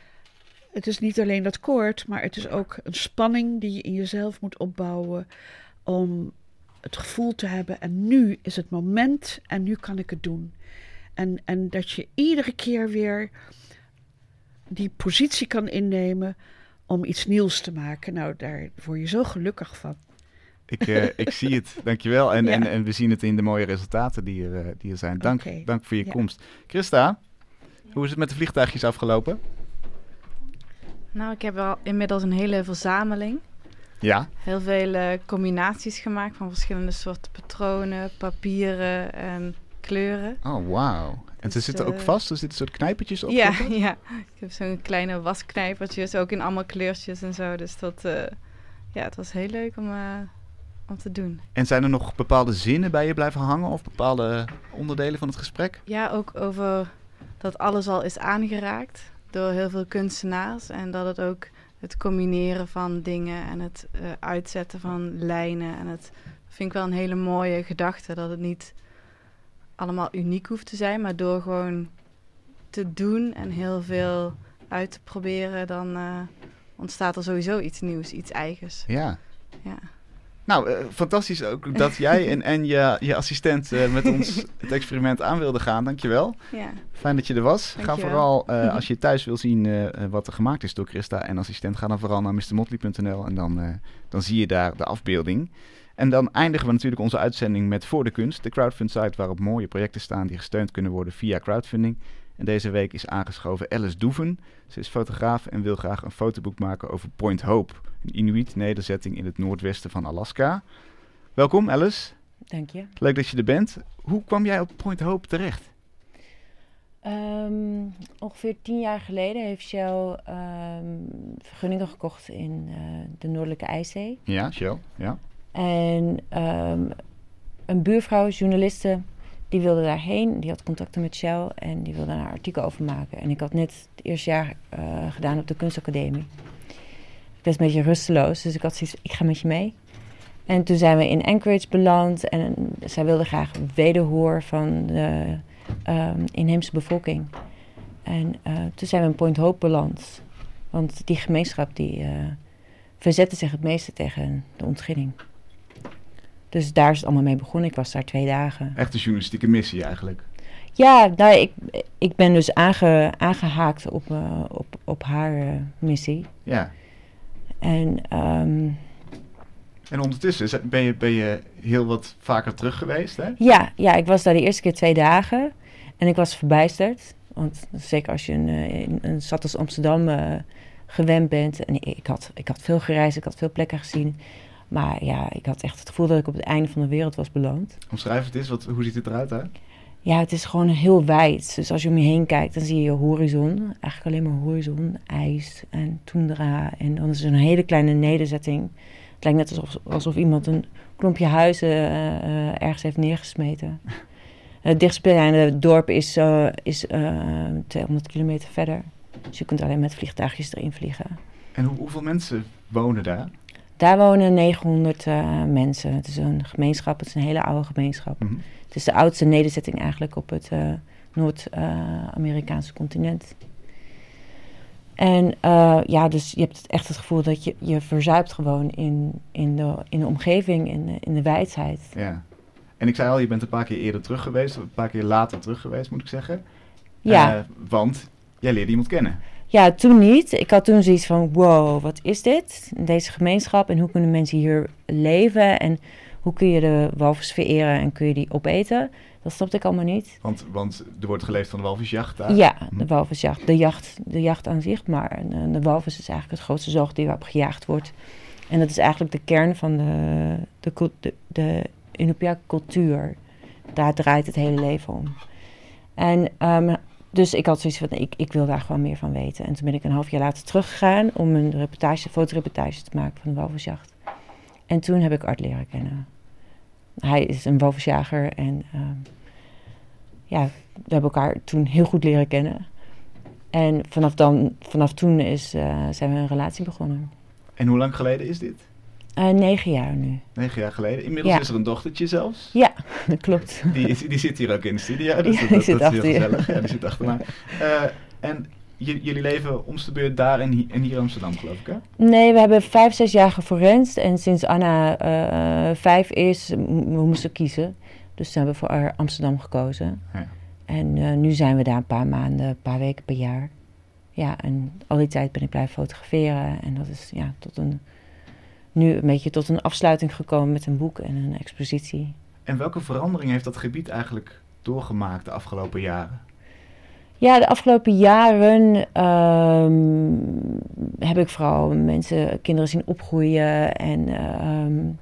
Het is niet alleen dat koord, maar het is ook een spanning die je in jezelf moet opbouwen om het gevoel te hebben. En nu is het moment en nu kan ik het doen. En, en dat je iedere keer weer die positie kan innemen om iets nieuws te maken. Nou, daar word je zo gelukkig van. Ik, uh, ik zie het, dankjewel. En, ja. en, en we zien het in de mooie resultaten die er, uh, die er zijn. Dank, okay. dank voor je ja. komst. Christa, hoe is het met de vliegtuigjes afgelopen? Nou, ik heb wel inmiddels een hele verzameling. Ja. Heel veel uh, combinaties gemaakt van verschillende soorten patronen, papieren en kleuren. Oh, wauw. En dus, ze zitten uh, ook vast? Er zitten soort knijpertjes op? Ja, ja, ik heb zo'n kleine wasknijpertjes, ook in allemaal kleurtjes en zo. Dus dat, uh, ja, het was heel leuk om, uh, om te doen. En zijn er nog bepaalde zinnen bij je blijven hangen of bepaalde onderdelen van het gesprek? Ja, ook over dat alles al is aangeraakt door heel veel kunstenaars. En dat het ook het combineren van dingen en het uh, uitzetten van lijnen. En het vind ik wel een hele mooie gedachte. Dat het niet allemaal uniek hoeft te zijn. Maar door gewoon te doen en heel veel uit te proberen, dan uh, ontstaat er sowieso iets nieuws, iets eigens. Ja. Ja. Nou, uh, fantastisch ook dat jij en, en je, je assistent uh, met ons het experiment aan wilde gaan. Dankjewel. Ja. Fijn dat je er was. Dankjewel. Ga vooral, uh, als je thuis wil zien uh, wat er gemaakt is door Christa en assistent, ga dan vooral naar mister motley punt n l en dan, uh, dan zie je daar de afbeelding. En dan eindigen we natuurlijk onze uitzending met Voor de Kunst, de crowdfund-site waarop mooie projecten staan die gesteund kunnen worden via crowdfunding. En deze week is aangeschoven Alice Doeven. Ze is fotograaf en wil graag een fotoboek maken over Point Hope, een Inuit-nederzetting in het noordwesten van Alaska. Welkom Alice. Dank je. Leuk dat je er bent. Hoe kwam jij op Point Hope terecht? Um, ongeveer tien jaar geleden heeft Shell um, vergunningen gekocht in uh, de Noordelijke IJszee. Ja, Shell, ja. En um, een buurvrouw, journaliste, die wilde daarheen. Die had contacten met Shell en die wilde daar een artikel over maken. En ik had net het eerste jaar uh, gedaan op de kunstacademie. Ik was een beetje rusteloos, dus ik had zoiets, ik ga met je mee. En toen zijn we in Anchorage beland en zij wilde graag wederhoor van de um, inheemse bevolking. En uh, toen zijn we in Point Hope beland. Want die gemeenschap die uh, verzette zich het meeste tegen de ontginning. Dus daar is het allemaal mee begonnen. Ik was daar twee dagen. Echt een journalistieke missie eigenlijk. Ja, nou, ik, ik ben dus aange, aangehaakt op, uh, op, op haar uh, missie. Ja. En, um, en ondertussen ben je, ben je heel wat vaker terug geweest, hè? Ja, ja, ik was daar de eerste keer twee dagen. En ik was verbijsterd. Want zeker als je een, een, een stad als Amsterdam uh, gewend bent. En ik, ik, had, ik had veel gereisd, ik had veel plekken gezien. Maar ja, ik had echt het gevoel dat ik op het einde van de wereld was beland. Omschrijf het eens, wat, hoe ziet het eruit, hè? Ja, het is gewoon heel wijd. Dus als je om je heen kijkt, dan zie je horizon. Eigenlijk alleen maar horizon, ijs en toendra. En dan is er een hele kleine nederzetting. Het lijkt net alsof, alsof iemand een klompje huizen uh, uh, ergens heeft neergesmeten. Het dichtstbijzijnde dorp is, uh, is uh, tweehonderd kilometer verder. Dus je kunt alleen met vliegtuigjes erin vliegen. En hoe, hoeveel mensen wonen daar? Daar wonen negenhonderd uh, mensen. Het is een gemeenschap, het is een hele oude gemeenschap. Mm-hmm. Het is de oudste nederzetting eigenlijk op het uh, Noord-Amerikaanse uh, continent. En uh, ja, dus je hebt echt het gevoel dat je je verzuipt gewoon in, in, de, in de omgeving, in de, in de wijdheid. Ja. En ik zei al, je bent een paar keer eerder terug geweest, een paar keer later terug geweest, moet ik zeggen. Ja. Uh, want jij leerde iemand kennen. Ja, toen niet. Ik had toen zoiets van, wow, wat is dit? Deze gemeenschap en hoe kunnen mensen hier leven? En hoe kun je de walvis vereren en kun je die opeten? Dat snapte ik allemaal niet. Want, want er wordt geleefd van de walvisjacht daar? Ja, de walvisjacht. De jacht, de jacht aan zich, maar de walvis is eigenlijk het grootste zoogdier waarop gejaagd wordt. En dat is eigenlijk de kern van de, de, de, de Inupiaq-cultuur. Daar draait het hele leven om. En um, dus ik had zoiets van, ik, ik wil daar gewoon meer van weten. En toen ben ik een half jaar later teruggegaan om een reportage, fotoreportage te maken van de walvisjacht. En toen heb ik Art leren kennen. Hij is een walvisjager en uh, ja, we hebben elkaar toen heel goed leren kennen. En vanaf, dan, vanaf toen is, uh, zijn we een relatie begonnen. En hoe lang geleden is dit? Uh, negen jaar nu. Negen jaar geleden. Inmiddels ja. is er een dochtertje zelfs. Ja, dat klopt. Die, is, die zit hier ook in de studio. Dus ja, dat, die dat, zit dat is heel achter gezellig. Ja, die zit achter mij. Uh, en j- jullie leven om de beurt daar en hier, en hier in Amsterdam, geloof ik, hè? Nee, we hebben vijf, zes jaar geforensd. En sinds Anna uh, vijf is, we moesten kiezen. Dus toen hebben we voor Amsterdam gekozen. Ja. En uh, nu zijn we daar een paar maanden, een paar weken per jaar. Ja, en al die tijd ben ik blijven fotograferen. En dat is ja, tot een, nu een beetje tot een afsluiting gekomen met een boek en een expositie. En welke verandering heeft dat gebied eigenlijk doorgemaakt de afgelopen jaren? Ja, de afgelopen jaren um, heb ik vooral mensen, kinderen zien opgroeien. En um,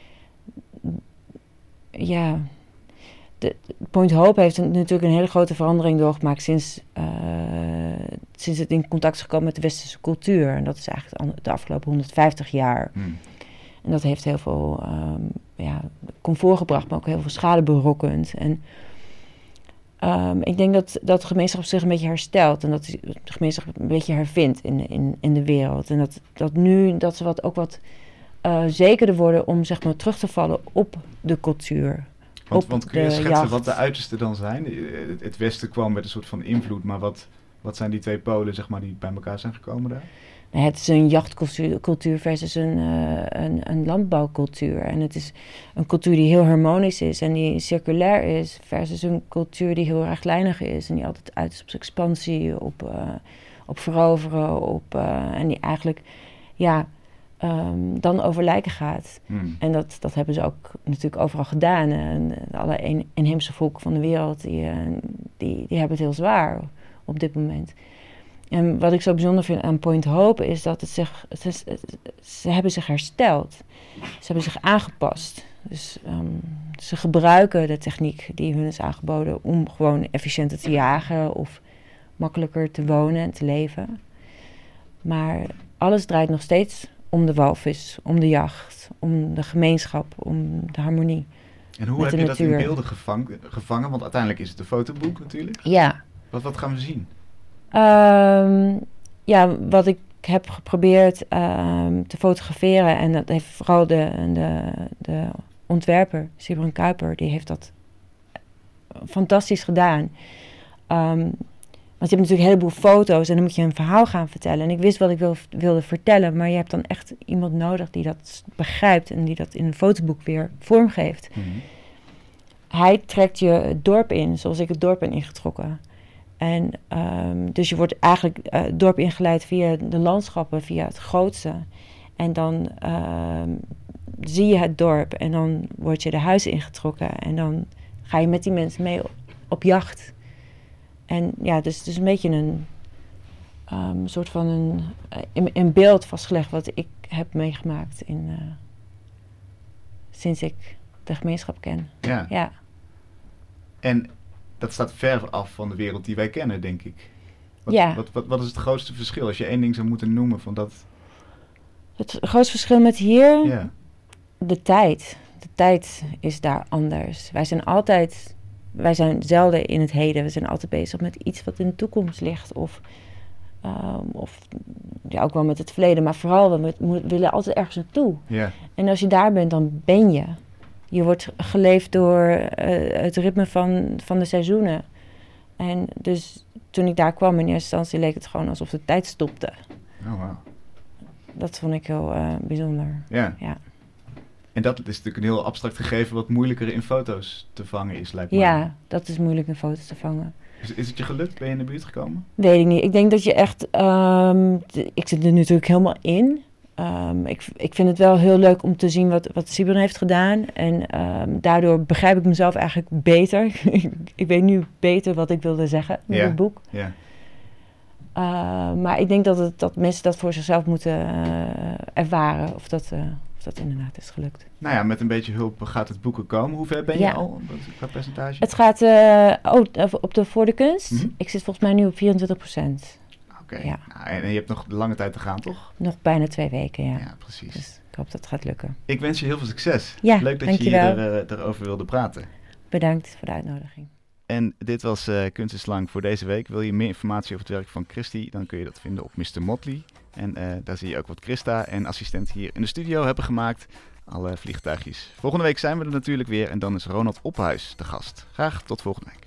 ja... De, Point Hope heeft een, natuurlijk een hele grote verandering doorgemaakt sinds, uh, sinds het in contact is gekomen met de westerse cultuur. En dat is eigenlijk de afgelopen honderdvijftig jaar. Hmm. En dat heeft heel veel um, ja, comfort gebracht, maar ook heel veel schade berokkend. En um, ik denk dat, dat de gemeenschap zich een beetje herstelt en dat de gemeenschap een beetje hervindt in, in, in de wereld. En dat, dat nu dat ze wat, ook wat uh, zekerder worden om zeg maar terug te vallen op de cultuur. Want, want kun je schetsen jacht. Wat de uitersten dan zijn? Het, het Westen kwam met een soort van invloed, maar wat, wat zijn die twee polen zeg maar, die bij elkaar zijn gekomen daar? Nou, het is een jachtcultuur versus een, uh, een, een landbouwcultuur. En het is een cultuur die heel harmonisch is en die circulair is, versus een cultuur die heel rechtlijnig is en die altijd uit is op expansie, op, uh, op veroveren, op, uh, en die eigenlijk ja, um, dan over lijken gaat. Hmm. En dat, dat hebben ze ook natuurlijk overal gedaan. En alle inheemse volken van de wereld, die, uh, die, die hebben het heel zwaar op dit moment. En wat ik zo bijzonder vind aan Point Hope is dat het zich, het is, het, ze hebben zich hersteld. Ze hebben zich aangepast. Dus um, ze gebruiken de techniek die hun is aangeboden om gewoon efficiënter te jagen of makkelijker te wonen en te leven. Maar alles draait nog steeds om de walvis, om de jacht, om de gemeenschap, om de harmonie. En hoe heb je natuur. dat in beelden gevang, gevangen? Want uiteindelijk is het een fotoboek natuurlijk. Ja. Wat, wat gaan we zien? Um, ja, wat ik heb geprobeerd um, te fotograferen, en dat heeft vooral de, de, de ontwerper, Sybren Kuiper, die heeft dat fantastisch gedaan. Um, Want je hebt natuurlijk een heleboel foto's en dan moet je een verhaal gaan vertellen. En ik wist wat ik wil, wilde vertellen, maar je hebt dan echt iemand nodig die dat begrijpt en die dat in een fotoboek weer vormgeeft. Mm-hmm. Hij trekt je het dorp in, zoals ik het dorp ben ingetrokken. En um, dus je wordt eigenlijk uh, het dorp ingeleid via de landschappen, via het grootste. En dan um, zie je het dorp en dan word je de huizen ingetrokken. En dan ga je met die mensen mee op, op jacht. En ja, dus het is een beetje een um, soort van een, in, in beeld vastgelegd wat ik heb meegemaakt in, uh, sinds ik de gemeenschap ken. Ja. Ja. En dat staat ver af van de wereld die wij kennen, denk ik. Wat, Ja. wat, wat, wat is het grootste verschil? Als je één ding zou moeten noemen van dat... Het grootste verschil met hier, Ja. de tijd. De tijd is daar anders. Wij zijn altijd, wij zijn zelden in het heden. We zijn altijd bezig met iets wat in de toekomst ligt. Of, um, of ja, ook wel met het verleden. Maar vooral, we, met, we willen altijd ergens naartoe. Ja. En als je daar bent, dan ben je. Je wordt geleefd door uh, het ritme van, van de seizoenen. En dus toen ik daar kwam in eerste instantie leek het gewoon alsof de tijd stopte. Oh, wow. Dat vond ik heel uh, bijzonder. Ja. Ja. En dat is natuurlijk een heel abstract gegeven wat moeilijker in foto's te vangen is, lijkt me. Ja, dat is moeilijk in foto's te vangen. Is, is het je gelukt? Ben je in de buurt gekomen? Weet ik niet. Ik denk dat je echt... Um, de, ik zit er natuurlijk helemaal in. Um, ik, ik vind het wel heel leuk om te zien wat, wat Sibon heeft gedaan. En um, daardoor begrijp ik mezelf eigenlijk beter. ik, ik weet nu beter wat ik wilde zeggen met Ja. het boek. Ja. Uh, maar ik denk dat, het, dat mensen dat voor zichzelf moeten uh, ervaren. Of dat, uh, of dat inderdaad is gelukt. Nou ja, met een beetje hulp gaat het boek er komen. Hoe ver ben je Ja. al qua percentage? Het gaat uh, oh, op de voor de kunst. Mm-hmm. Ik zit volgens mij nu op vierentwintig procent. Oké. Ja. Nou, en, en je hebt nog lange tijd te gaan, toch? Nog bijna twee weken, ja. Ja, precies. Dus ik hoop dat het gaat lukken. Ik wens je heel veel succes. Ja, Leuk dat dankjewel. je hier uh, erover wilde praten. Bedankt voor de uitnodiging. En dit was uh, Kunst is Lang voor deze week. Wil je meer informatie over het werk van Christy, dan kun je dat vinden op mister Motley. En uh, daar zie je ook wat Christa en assistent hier in de studio hebben gemaakt. Alle vliegtuigjes. Volgende week zijn we er natuurlijk weer en dan is Ronald Ophuis de gast. Graag tot volgende week.